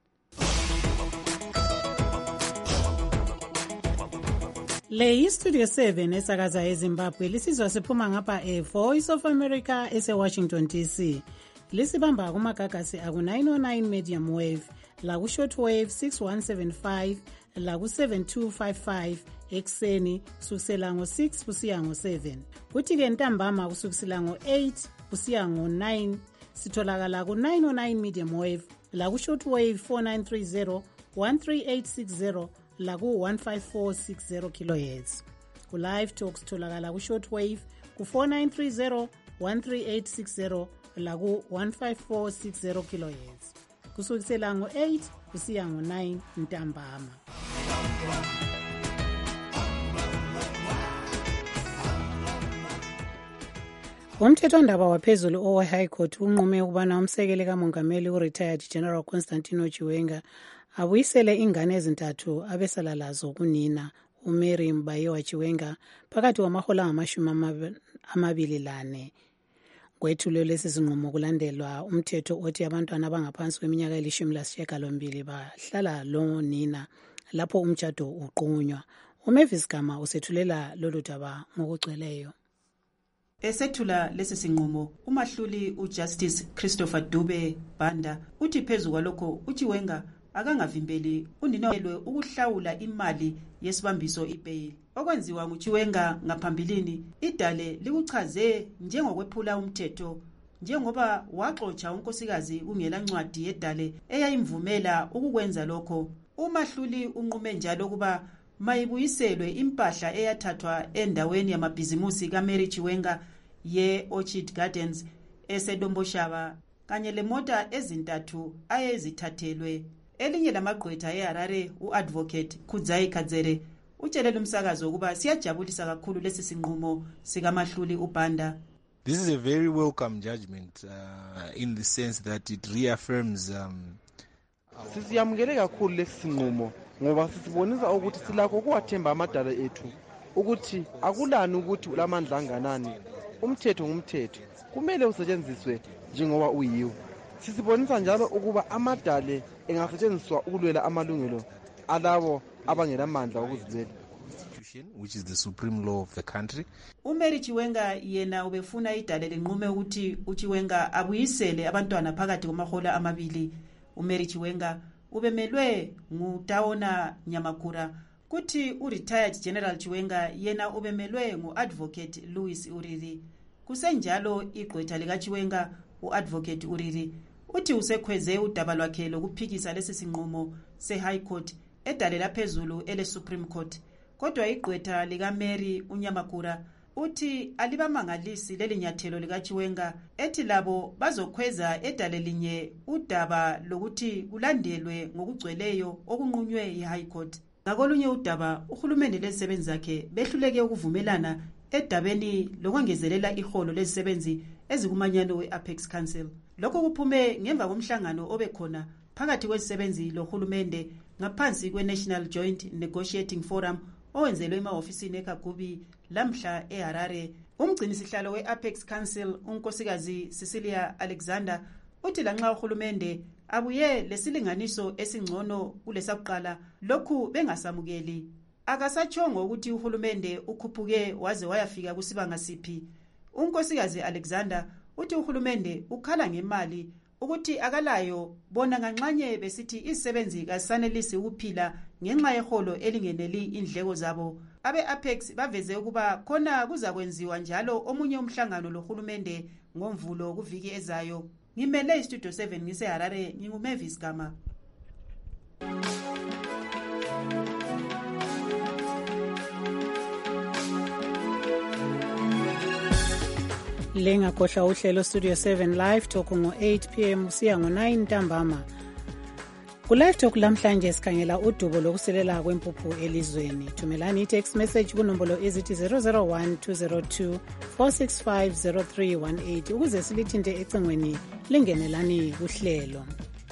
Le yiStudio 7 esakaza eZimbabwe, lisizwa siphuma ngapha eVoice of America ese-Washington DC. Lisibamba kumagagasi aku-909 medium wave, laku-shortwave 6175, laku-7255 ekseni kusukisela ngo-6 kusiya ngo-7. Kuthi-ke ntambama kusukisela ngo-8 kusiya ngo-9 sitholakala ku-909 medium wave, laku-shortwave 4930 13860 laku-15460 kHz. Ku-live talk sitholakala ku-shortwave ku-4930 13860 laku-15460 kHz kusukisela ngo-8 kusiya ngo-9 ntambama. Umthethwandaba waphezulu owe-High Court unqume ukubana umsekeli kamongameli u-retired General Constantino Chiwenga abuyisele ingane ezintathu abesala lazo kunina uMary Mbayiwa Chiwenga phakathi kwamahola ama-24. Kwethulo lesi sinqumo kulandelwa umthetho othi abantwana abangaphansi kweminyaka elishumi lasishiyagalombili bahlala lo nina lapho umtshado uqunywa. uMavis Gama usethulela lolu daba ngokugcweleyo. Esethula lesi sinqumo, umahluli uJustice Christopher Dube Banda uthi phezu kwalokho uChiwenga akangavimbeli uninowelwe ukuhlawula imali yesibambiso ibail. Okwenziwa nguChiwenga ngaphambilini idale likuchaze njengokwephula umthetho njengoba waxotsha unkosikazi kungela ncwadi yedale eyayimvumela ukukwenza lokho. Umahluli unqume njalo kuba mayibuyiselwe impahla eyathathwa endaweni yamabhizimusi kaMary Chiwenga ye-Orchid Gardens eseDomboshaba kanye lemota ezintathu ayezithathelwe. Elinye lamagqwetha eHarare uadvocate Kudzai Kadzere utshelela umsakazo ukuba siyajabulisa kakhulu lesi sinqumo sikamahluli uBanda. This is a very welcome judgment in the sense that it reaffirms sisiyamukele kakhulu lesi sinqumo ngoba sisibonisa ukuthi silakho ukuwathemba amadala ethu ukuthi akulani ukuthi ulamandla anganani. Umthetho ngumthetho kumele usetshenziswe njengoba uyiwo. Sisibonisa njalo ukuba amadale engasetshenziswa ukulwela amalungelo alabo abangelamandla okuzilwela, which is the supreme law of the country. uMary Chiwenga yena ubefuna idale lenqume ukuthi uChiwenga abuyisele abantwana phakathi kwamahola amabili. uMary Chiwenga ubemelwe nguTaona Nyamakura kuthi uretired General Chiwenga yena ubemelwe nguadvocate Louis Uriri. Kusenjalo igqwetha likaChiwenga uadvocate Uriri uthi usekhweze udaba lwakhe lokuphikisa lesi sinqumo seHigh Court edalela phezulu eleSupreme Court. Kodwa igqwetha likaMary uNyamakura uthi alibamangalisi leli nyathelo likaChiwenga ethi labo bazokhweza edale linye udaba lokuthi kulandelwe ngokugcweleyo okunqunywe yiHigh Court. Ngakolunye udaba uhulumende lezisebenzi zakhe behluleke ukuvumelana edabeni lokwengezelela iholo lezisebenzi ezikumanyano we-Apex Council. Lokho kuphume ngemva komhlangano obekhona phakathi kwezisebenzi lohulumende ngaphansi kwe-National Joint Negotiating Forum owenzelwe emahofisini eKagubi lamhla eHarare. Umgcinisihlalo we-Apex Council unkosikazi Cecilia Alexander uthi lanxa uhulumende abuye lesilinganiso esingcono kulesakuqala lokhu bengasamukeli. Akasatshongo ukuthi uhulumende ukhuphuke waze wayafika kusibanga siphi. Unkosikazi Alexander uthi uhulumende ukhala ngemali ukuthi akalayo bona nganxanye besithi izisebenzi kasanelisi ukuphila ngenxa yeholo elingeneli indleko zabo. Abe-Apex baveze ukuba khona kuzakwenziwa njalo omunye umhlangano lohulumende ngomvulo kuviki ezayo. Ngimele iStudio 7 ngiseHarare, nginguMavis Gama. Lengakhohlwa uhlelo Studio 7 Live Talk ngo-8 p.m. usiya ngo-9 ntambama. Ku-Live Talk lamhlanje sikhangela udubo lokuselela kwempuphu elizweni. Thumelani i-text message kunombolo ezithi 001-202-465-0318 ukuze silithinte ecingweni lingenelani kuhlelo.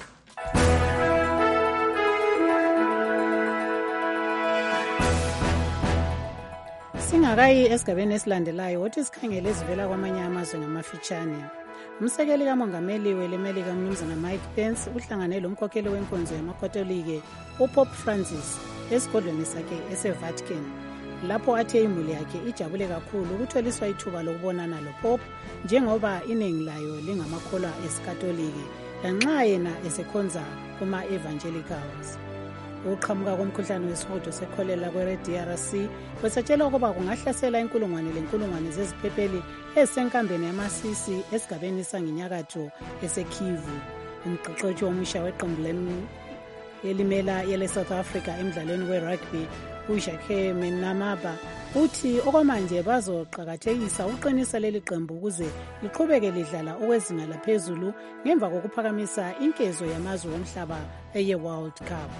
Singakayi esigabeni esilandelayo wothi sikhangele ezivela kwamanye amazwe ngamafitshane. Umsekeli kamongameli welemelika umnumzana Mike Pence uhlangane lomkhokheli wenkonzo yamakatolike uPope Francis esigodlweni sakhe eseVatican lapho athe imuli yakhe ijabule kakhulu ukutholiswa ithuba lokubonana loPope njengoba iningi layo lingamakholwa esikatolike lanxa yena esekhonza kuma-evangelicals. Ukuqhamuka komkhuhlane wesihudo sekholela kwe-DRC kwesatshela ukuba kungahlasela inkulungwane zeziphepheli ezisenkambeni yamasisi esigabeni sangenyakatho eseKivu. Umqeqeshi omusha weqembu elimela yele-South Africa emdlalweni we-rugby uJacques Menamaba uthi okwamanje bazoqakathekisa uqinisa leli qembu ukuze liqhubeke lidlala okwezinga laphezulu ngemva kokuphakamisa inkezo yamazwe omhlaba eye-World Cup.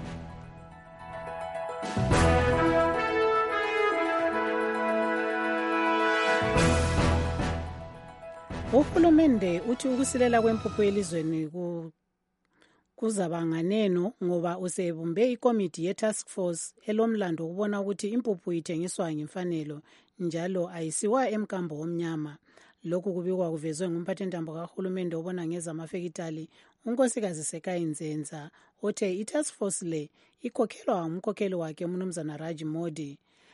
Uhulumende uthi ukusilela kwempuphu elizweni kuzaba nganeno ngoba usebumbe ikomiti ye-task force elomlando ukubona ukuthi impuphu ithengiswa ngemfanelo njalo ayisiwa emkambo omnyama. Lokhu kubikwa kuvezwe ngumphathintambo kahulumende obona ngezamafekitali unkosikazi Sekayi Nzenza othe i-task force le ikhokhelwa umkhokheli wakhe umnumzana Raj Modi.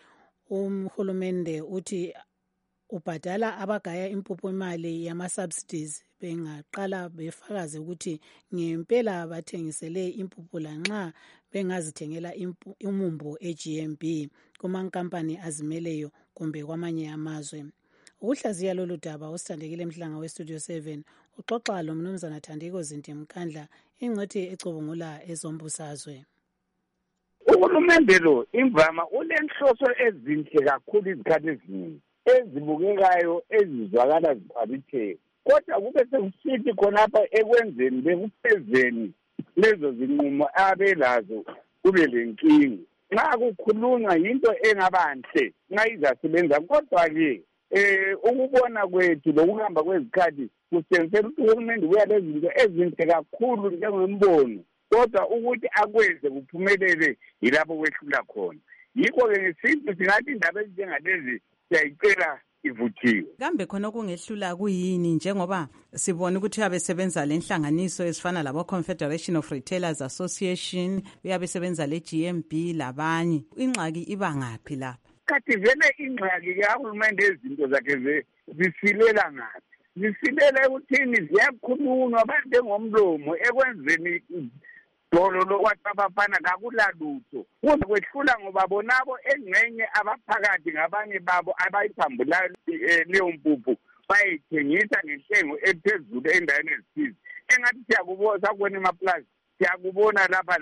Uhulumende uthi ubhadala abagaya impuphu imali yama-subsidies bengaqala befakaze ukuthi ngempela bathengisele impuphu lanxa bengazithengela umumbu e-GMB kumankampani azimeleyo kumbe kwamanye amazwe. Ukuhlaziya lolu daba usithandekile Mhlanga weStudio 7 uxoxa lo Mnumzana Thandiko Zinti Mkandla ingcwethi ecubungula ezombusazwe. Uhulumende lo imvama ulenhloso ezinhle kakhulu izikhathi eziningi ezibukekayo ezizwakala zibhalitheke, kodwa kube sekusithi khonapha ekwenzeni bekufezeni lezo zinqumo abelazo kube lenkinga. Nxa kukhulunywa yinto engabanhle nxa izasebenza, kodwa-ke ukubona kwethu lokuhamba kwezikhathi kusenzela ukuthi uhulumende kuya lezinto ezinhle kakhulu njengembono, kodwa ukuthi akwenze kuphumelele yilapho kwehlula khona. Yikho-ke ngesintu singathi indaba ezinjengalezi siyayicela ivuthiwe. Kambe khona kungehlula kuyini njengoba sibona ukuthi uyabesebenza lenhlanganiso ezifana labo Confederation of Retailers Association, uyabesebenza le GMB labanye. Ingxaki iba ngaphi lapha? Kathi vele ingxaki kahulumende ezinto zakhe zisilela ngaphi? Zisilela ekuthini ziyakhulunywa abantu ngomlomo ekwenzeni dolo lokwathi abafana kakulalutho. Kuze kwehlula ngoba bonabo engxenye abaphakathi ngabanye babo abayiphambulayo leyo mpuphu bayithengisa ngentengo ephezulu endaweni ezithize. Engathi siyakubona sakubona emaplazi, siyakubona lapha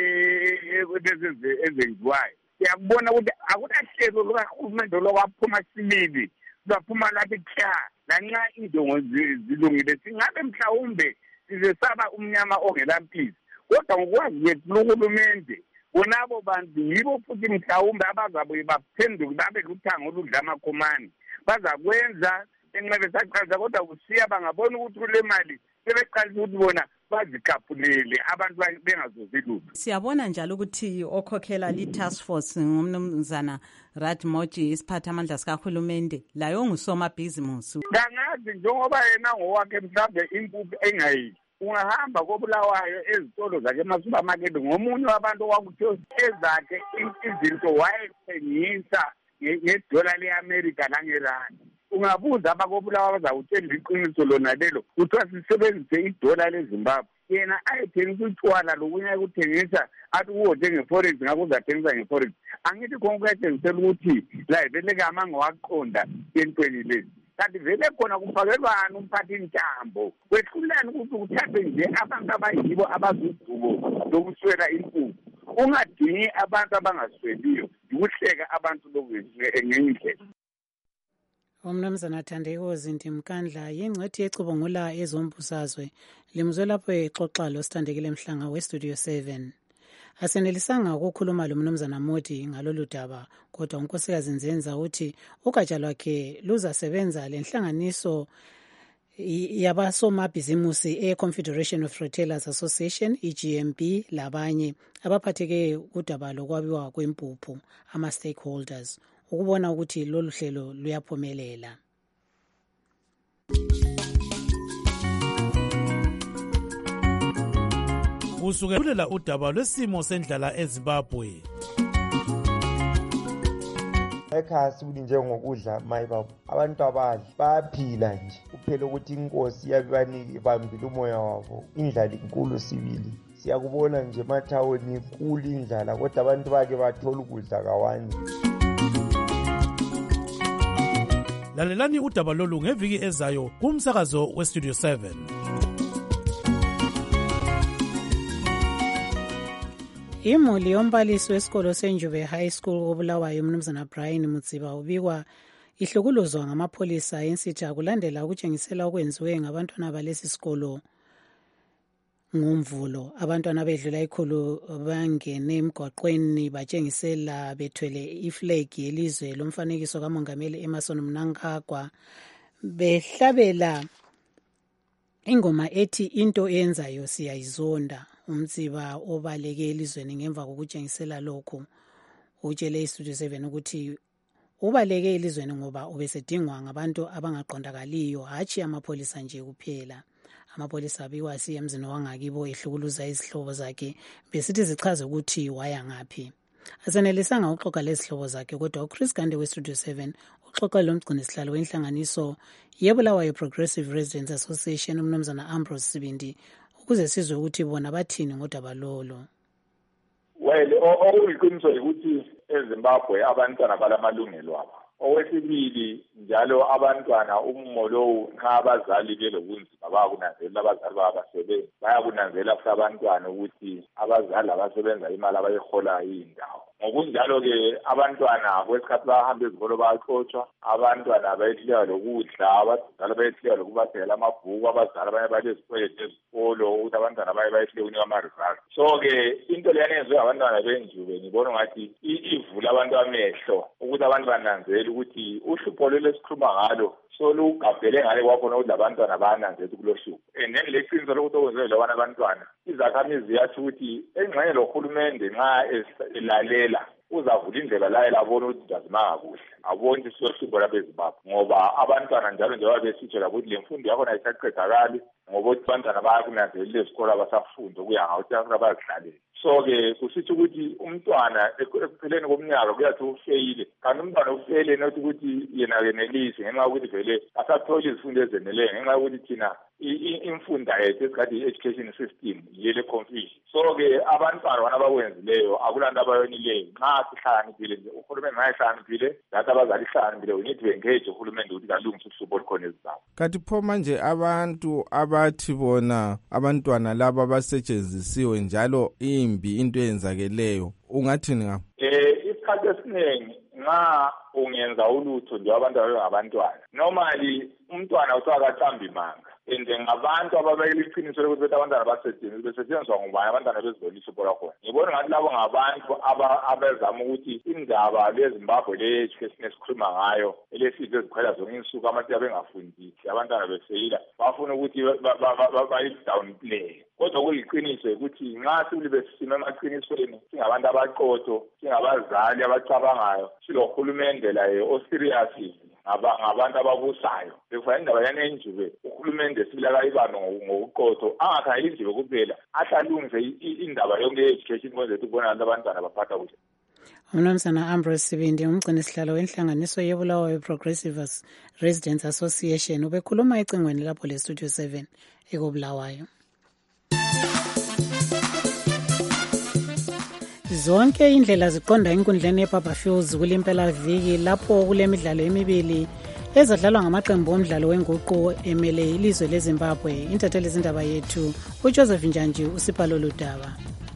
ezenziwayo. Siyakubona ukuthi akulahlelo lukahulumende lokwaphuma sibili, zaphuma lapha kya lanxa indongo zilungile. Singabe mhlawumbe sizesaba umnyama ongelampisi, kodwa ngokwazi kwethu uhulumende bonabo bantu yibo futhi mhlawumbe abazabuye baphenduke babe luthango oludla amakhomani. Bazakwenza enxa besaqalisa, kodwa kusiya bangabona ukuthi kule mali sebeqalisa ukuthi bona bazikhaphulele abantu bengazuzi lutho. Siyabona njalo ukuthi okhokhela li-task force ngumnumzana Radmoji, isiphathamandla sikahulumende, layo ngusomabhizimusi. Kangazi njengoba yena ngowakhe mhlawumbe impuphu engayidli, ungahamba koBulawayo ezitolo zakhe emasupermarket ngomunye wabantu owakuthiwa ezakhe izinto wayethengisa ngedola le-America langerandi. Ungabuza abakobulawayo bazakutshela iqiniso lona lelo, kuthiwa sisebenzise idola leZimbabwe. Yena ayethengisa utshwala lokunye ayekuthengisa athi kuwote nge-forex ngakho uzathengisa nge-forex. Angithi khona kuyathengisela ukuthi la vele kamanga waqonda entweni lezi. Kanti vele khona kufakelwana umphathi intambo. Kwehlulani ukuthi kuthathe nje abantu abayibo abazuduko lokuswela impuphu. Ungadingi abantu abangasweliyo, ukuhleka abantu ngenye indlela. Umnumzana Thandeko Zinti Mkandla yingcwethi ecubungula ezombusazwe limuzwe lapho exoxa lo Sithandekile Mhlanga weStudio 7. Asenelisanga ukukhuluma lo Mnumzana Modi ngalolu daba, kodwa unkosikazi Nzenza uthi ugatsha lwakhe luzasebenza lenhlanganiso yabasomabhizimusi e-Confederation of Retailers Association, i-GMB, labanye abaphatheke kudaba lokwabiwa kwempuphu, ama-stakeholders, ukubona ukuthi lolu hlelo luyaphumelela. Kusukelela udaba lwesimo sendlala eZimbabwe. Ekhaya sibuli njengokudla mayibaba, abantu abadli bayaphila nje, kuphela ukuthi inkosi yabibanike bambile umoya wabo. Indlala inkulu sibili, siyakubona nje emathawuni inkulu indlala, kodwa abantu bake bathola ukudla kawani. Lalelani udaba lolu ngeviki ezayo kumsakazo weStudio 7. Imuli yombalisi wesikolo seNjube High School koBulawayo uMnumzana Brian Mutsiba ubikwa ihlukuluzwa ngamapholisa ensitha kulandela ukutshengisela okwenziwe ngabantwana balesi sikolo ngomvulo. Abantwana bedlula ikhulu bangene emgwaqweni batshengisela bethwele iflegi yelizwe lomfanekiso kaMongameli Emmerson Mnangagwa behlabela ingoma ethi into eyenzayo siyayizonda. Umtsiba obaleke elizweni ngemva kokutshengisela lokho utshele iStudio 7 ukuthi ubaleke elizweni ngoba ubesedingwa ngabantu abangaqondakaliyo, hatshi amapholisa nje kuphela. Amapholisa abikwa siya emzini wangakibo ehlukuluza izihlobo zakhe besithi zichaze ukuthi waya ngaphi. asenelisanga uxoxa lezihlobo zakhe, kodwa uChris Gande weStudio 7 uxoxa lomgcinisihlalo wenhlanganiso yeBulawayo Progressive Residents Association umnumzana Ambrose Sibindi ukuze sizwe ukuthi bona bathini ngodaba lolo. Well, okuyiqiniso ukuthi eZimbabwe abantwana balamalungelo abo. Okwesibili njalo abantwana umumo lowu nxa abazali belobunzima bayakunanzelela abazali babasebenzi bayakunanzelela futhi abantwana ukuthi abazali abasebenza imali abayihola yindawo. Ngokunjalo-ke abantwana kwesikhathi bahamba ezikolo bayaxotshwa, abantwana bayehluleka lokudla, abazali bayehluleka lokubathengela amabhuku, abazali abanye balezikweleti ezikolo ukuthi abantwana baye bayehluleka ukunika ama-results. So-ke into leyana yenziwe abantwana benjuke ngibona ngathi ivula abantu amehlo ukuthi abantu bananzele ukuthi uhlupho lolu esikhuluma ngalo solugabhele ngale kwakhona ukuthi labantwana bayananzela kulo hlupho. And then leqiniso lokuthi okwenziwe labana abantwana izakhamizi yathi ukuthi engxenye lohulumende nxa elalela uzavula indlela laye labona ukuthi azimanga kuhle abona ukuthi siyohlupho lapha eZimbabwe ngoba abantwana njalo njengoba besitsho labo ukuthi le mfundo yakhona ayisaqedakali ngoba ukuthi abantwana bayakunanzelela ezikolo abasafunda ukuya ngawuthi abazidlalele. So-ke kusitsho ukuthi umntwana ekupheleni komnyaka kuyathi ufeyile, kanti umntwana ufeyile nothi ukuthi yena kenelisi ngenxa yokuthi vele asatholi izifundo ezeneleyo ngenxa yokuthi thina imfunda yethu esikhathi i-education system yile confusion. So-ke abantwana bona abakwenzileyo akulanto abayonileyo nxa sihlakaniphile nje uhulumende nxa ehlakaniphile lathi abazali ihlakaniphile we need to engage uhulumende ukuthi kalungise uhlupho olukhona eZimbabwe. Kanti pho manje abantu abathi bona abantwana laba basetshenzisiwe njalo imbi into eyenzakeleyo ungathini ngabo? Isikhathi esiningi nxa ungenza ulutho nje abantwana bengabantwana normally umntwana usakaqamba imanga and ngabantu ababekela iqiniso lokuthi bethi abantwana besetshenziswa ngubani abantwana bezibona ihlupho lakhona. Ngibona ngathi labo ngabantu abezama ukuthi indaba leZimbabwe le-education esikhuluma ngayo elesizwe ezikhwela zonke insuku abantu abengafundisi abantwana befeyila bafuna ukuthi bayi-downplay. Kodwa kuyiqiniso ukuthi nxa sibe sisime emaqinisweni singabantu abaqotho singabazali abacabangayo silohulumende laye o-serious ngabantu ababusayo bekufanele indaba yana enjube uhulumende sibila kayibano ngokuqotho angakhaya injibe kuphela ahlalungise indaba yonke ye-education kwenze ukuthi kubona abantu abantwana baphatha kuhle. Umnumzana Ambrose Sibindi umgcinisihlalo wenhlanganiso yeBulawayo Progressive Residents Association ubekhuluma ecingweni lapho leStudio 7 ekobulawayo. Zonke indlela ziqonda enkundleni yeBarberfields kulempela viki lapho kulemidlalo emibili ezadlalwa ngamaqembu omdlalo wenguqu emele ilizwe leZimbabwe. Intatheli zindaba yethu uJoseph Njanji usipalo ludaba.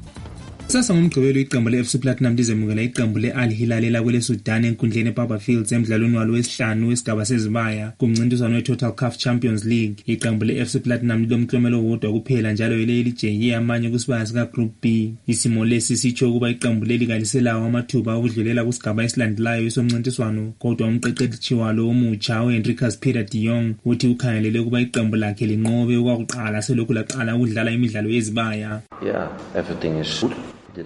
Sasa ngomgqibelo iqembu le-FC Platinum lizemukela iqembu le-Al Hilal lakwele Sudan enkundleni eBarberfields emdlalweni walo wesihlanu wesigaba sezibaya kumncintiswano we-Total CAF Champions League. Iqembu le-FC Platinum lilomklomelo owodwa kuphela njalo yile elijeye amanye kusibaya sika-Group B. Isimo lesi sitsho ukuba iqembu leli kaliselawo amathuba okudlulela kusigaba esilandelayo somncintiswano, kodwa umqeqeshi walo omutsha u-Henricus Peter de Jong uthi ukhangelele ukuba iqembu lakhe linqobe okwakuqala selokhu laqala ukudlala imidlalo yezibaya. Yeah, everything is good.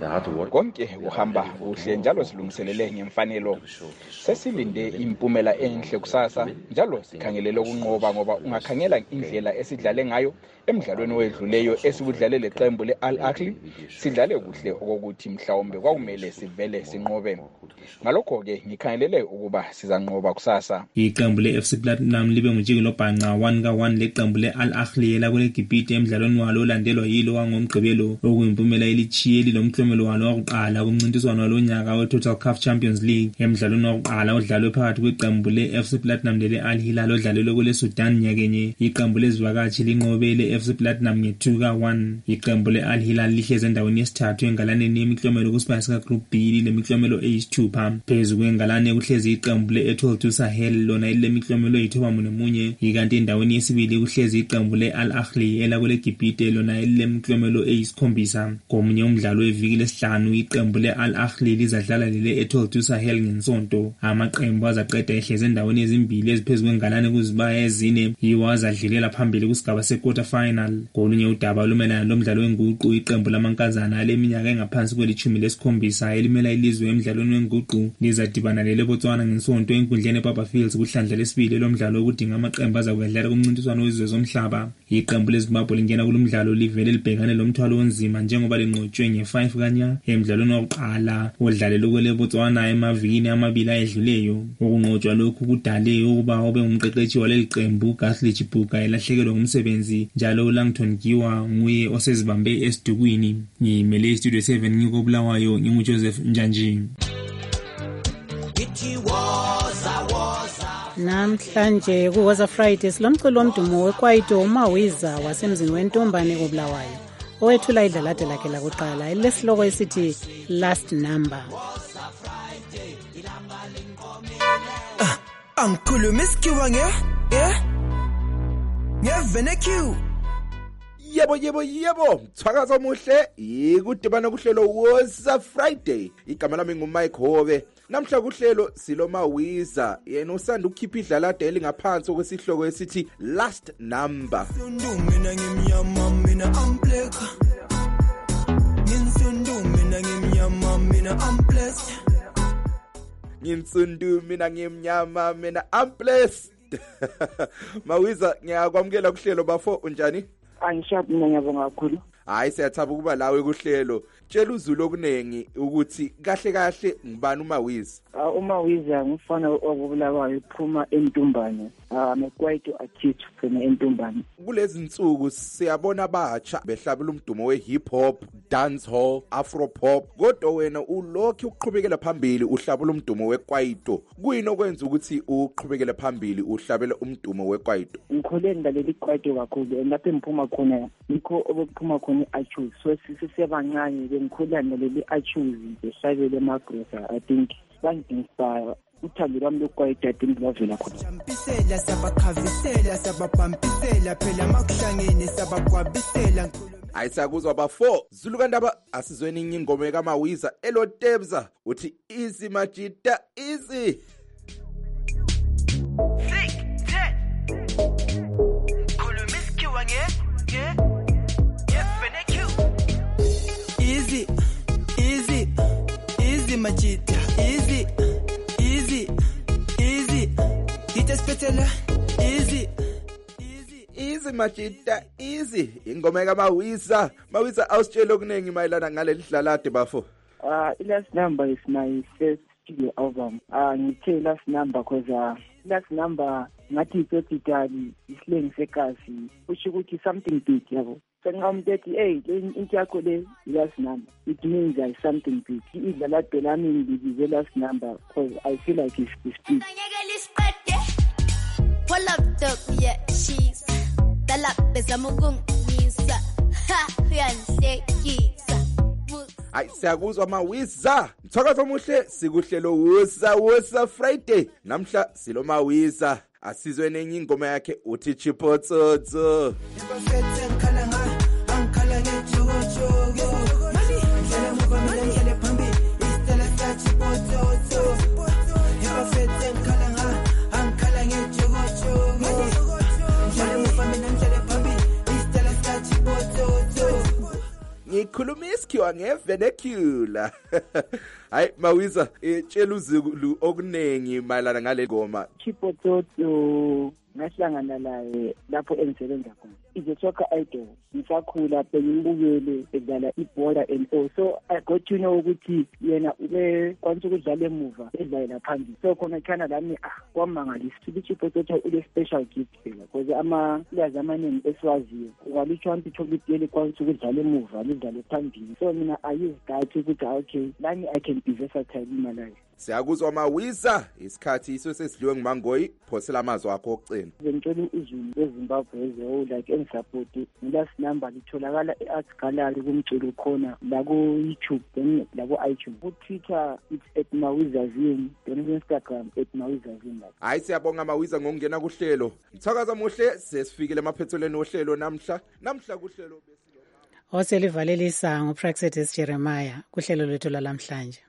Konke kuhamba kuhle njalo silungiselele ngemfanelo. Sesilinde impumela enhle kusasa njalo sikhangelele ukunqoba ngoba ungakhangela indlela esidlale ngayo emidlalweni wedluleyo esibudlale leqembu le-Al Ahly sidlale kuhle okokuthi mhlawumbe kwakumele sivele sinqobe. Ngalokho-ke ngikhangelele ukuba sizanqoba kusasa. Iqembu le-FC Platinum libe ngujikelo bhanqa 1-1 leqembu le-Al Ahly lakwele Gibhite emidlalweni walo olandelwa yilo wangomgqibelo okuyimpumela elichiye lilomklomelo walo wakuqala kumncintiswano walonyaka we-Total CAF Champions League. Emidlalweni wakuqala odlalwe phakathi kweqembu le-FC Platinum lele-Al Hilal odlalelwe kule Sudan nyakenye, iqembu lezivakashi linqobe le-FC Platinum nge-2-1. Iqembu le-Al Hilal lihleze endaweni yesithathu engalaneni yemiklomelo kusibaya sika-Group B lilemiklomelo eyisithupha. Phezu kwengalane kuhlezi iqembu le-Etoile du Sahel lona lilemiklomelo eyithobamunye, ikanti endaweni yesibili kuhlezi iqembu le-Al Ahly elakwele Gibhite lona lilemiklomelo eyisikhombisa. Komunye umdlalo weviki lesihlanu iqembu le-Al Ahly lizadlala lele-Etoile du Sahel ngensonto. Amaqembu azaqeda ehleze endaweni ezimbili eziphezu kwengalane kuzibaya ezine yiwo azadlulela phambili kusigaba se-quarter final. Kolunye udaba lumelana lomdlalo wenguqu iqembu lamankazana leminyaka engaphansi kweli-17 elimela ilizwe emdlalweni wenguqu lizadibana lele-Botswana ngensonto enkundleni eBarberfields kuhlandla lesibili lomdlalo okudinga amaqembu azakudlala kumncintiswano wezizwe zomhlaba. Iqembu leZimbabwe lingena kulomdlalo livele libhekane lomthwalo onzima njengoba linqotshwe nge-5 Africania emidlalweni wokuqala odlalelwe kwele Botswana emavikini amabili ayedluleyo. Ukunqotshwa lokhu kudale ukuba obe umqeqeshi waleli qembu Gasly Chipuka elahlekelwe ngumsebenzi, njalo uLangton Giwa nguye osezibambe esidukwini. Ngimele Studio 7 ngikobulawayo nginguJoseph Njanji. Namhlanje kuwoza Friday silomculo omdumo weKwaito uMawiza wasemzini weNtombane koBulawayo owethula idlalade lakhe lakuqala elesihloko esithi Last Number. Angikhuluma isikhiwa ngeVeneq. Yebo, mthakazo omuhle ikudibana kuhlelo woza Friday. Igama lami nguMike Hove. Namhla kuhlelo siloMawiza, yena usanda ukukhipha idlalade elingaphansi kwesihloko esithi Last Number. Mina ngimnyama mina ampleka. Nginsundu mina ngimnyama mina amplesa. Nginsundu mina ngimnyama mina amplesa. Mawiza, ngiyakwamukela kuhlelo bafo, unjani? Angishabi mina ngiyabonga kakhulu. Hayi siyathaba ukuba lawe kuhlelo. Tshela uZulu okunengi ukuthi kahle ngibani uMawiza. uMawiza ngumfana okubulawayo uphuma eNtumbane. Mekwayito artist from eNtumbane. Kulezi insuku siyabona abatsha behlabela umdumo we-hip hop, dancehall, afro pop. Kodwa wena ulokhu uqhubekela phambili uhlabela umdumo weKwaito. Kuyini okwenza ukuthi uqhubekele phambili uhlabela umdumo weKwaito? Ngikhule ngilalela iKwaito kakhulu, lapho ngiphuma khona yikho okuphuma khona iAchoose. So sisebancane bengikhula ngilalela iAchoose behlabela emagrosa. I think banginspire uthando lwami loKwaito ngivela khona. Champisela sabakhavisela sabapampisela phela makuhlangene sabakwabisela. Ayisakuzwa ba4 Zulu kandaba asizweni ingoma kaMawiza elotebza uthi easy majita easy. Easy majita easy ngitespetela easy majita easy ingoma kaMawiza. Mawiza awusitshela okunengi mayelana ngaleli dlalade bafo. Last Number is my first studio album. Ngithe Last Number because Last Number ngathi iphethidali islang sekasi usho ukuthi something big yabo. So ngamdethi into yakho le Last Number, it means there's something big. Idlalade lami ngibize Last Number because I feel like it's big. Pull up the she's dalap bezamugungisa ha yansekisa. Hayi siyakuzwa Mawiza. Mthakazo omuhle sikuhlelo woza Friday. Namhla silo Mawiza asizwe nenye ingoma yakhe uthi Chipotsotso. Ngikhuluma isikhiwa ngeVeneq. Hayi Mawiza, tshela uZulu okunengi mayelana ngale ngoma. Chipotsotso ngahlangana naye lapho engisebenza khona. Izosoka idol. Ngisakhula bengibukele edlala ibhola and also I got to know ukuthi yena ube kwanto ukudlala emuva edlala phambili. So khona khana lami kwamangalisa ukuthi Chipotsotso ule special gift phela because players amaningi esiwaziyo walitsho anti chocolate kwanto ukudlala emuva lidlale phambili. So mina I use that ukuthi okay lani I can be versatile in my life. Siyakuzwa Mawiza, isikhathi iso sesidliwe nguMangoyi, phosela amazwi akho okucina. Ngicela uZulu eZimbabwe like ensupport Last Number litholakala eArt Gallery kumculo khona la ku YouTube then la ku iTunes. Ku Twitter it's @mawizazini, then ku Instagram @mawizazini. Hayi siyabonga Mawiza ngokungena kuhlelo. Mthakaza muhle sesifikile emaphethelweni ohlelo namhla kuhlelo Oselivalelisa nguPraxedes Jeremiah kuhlelo lwethu lalamhlanje.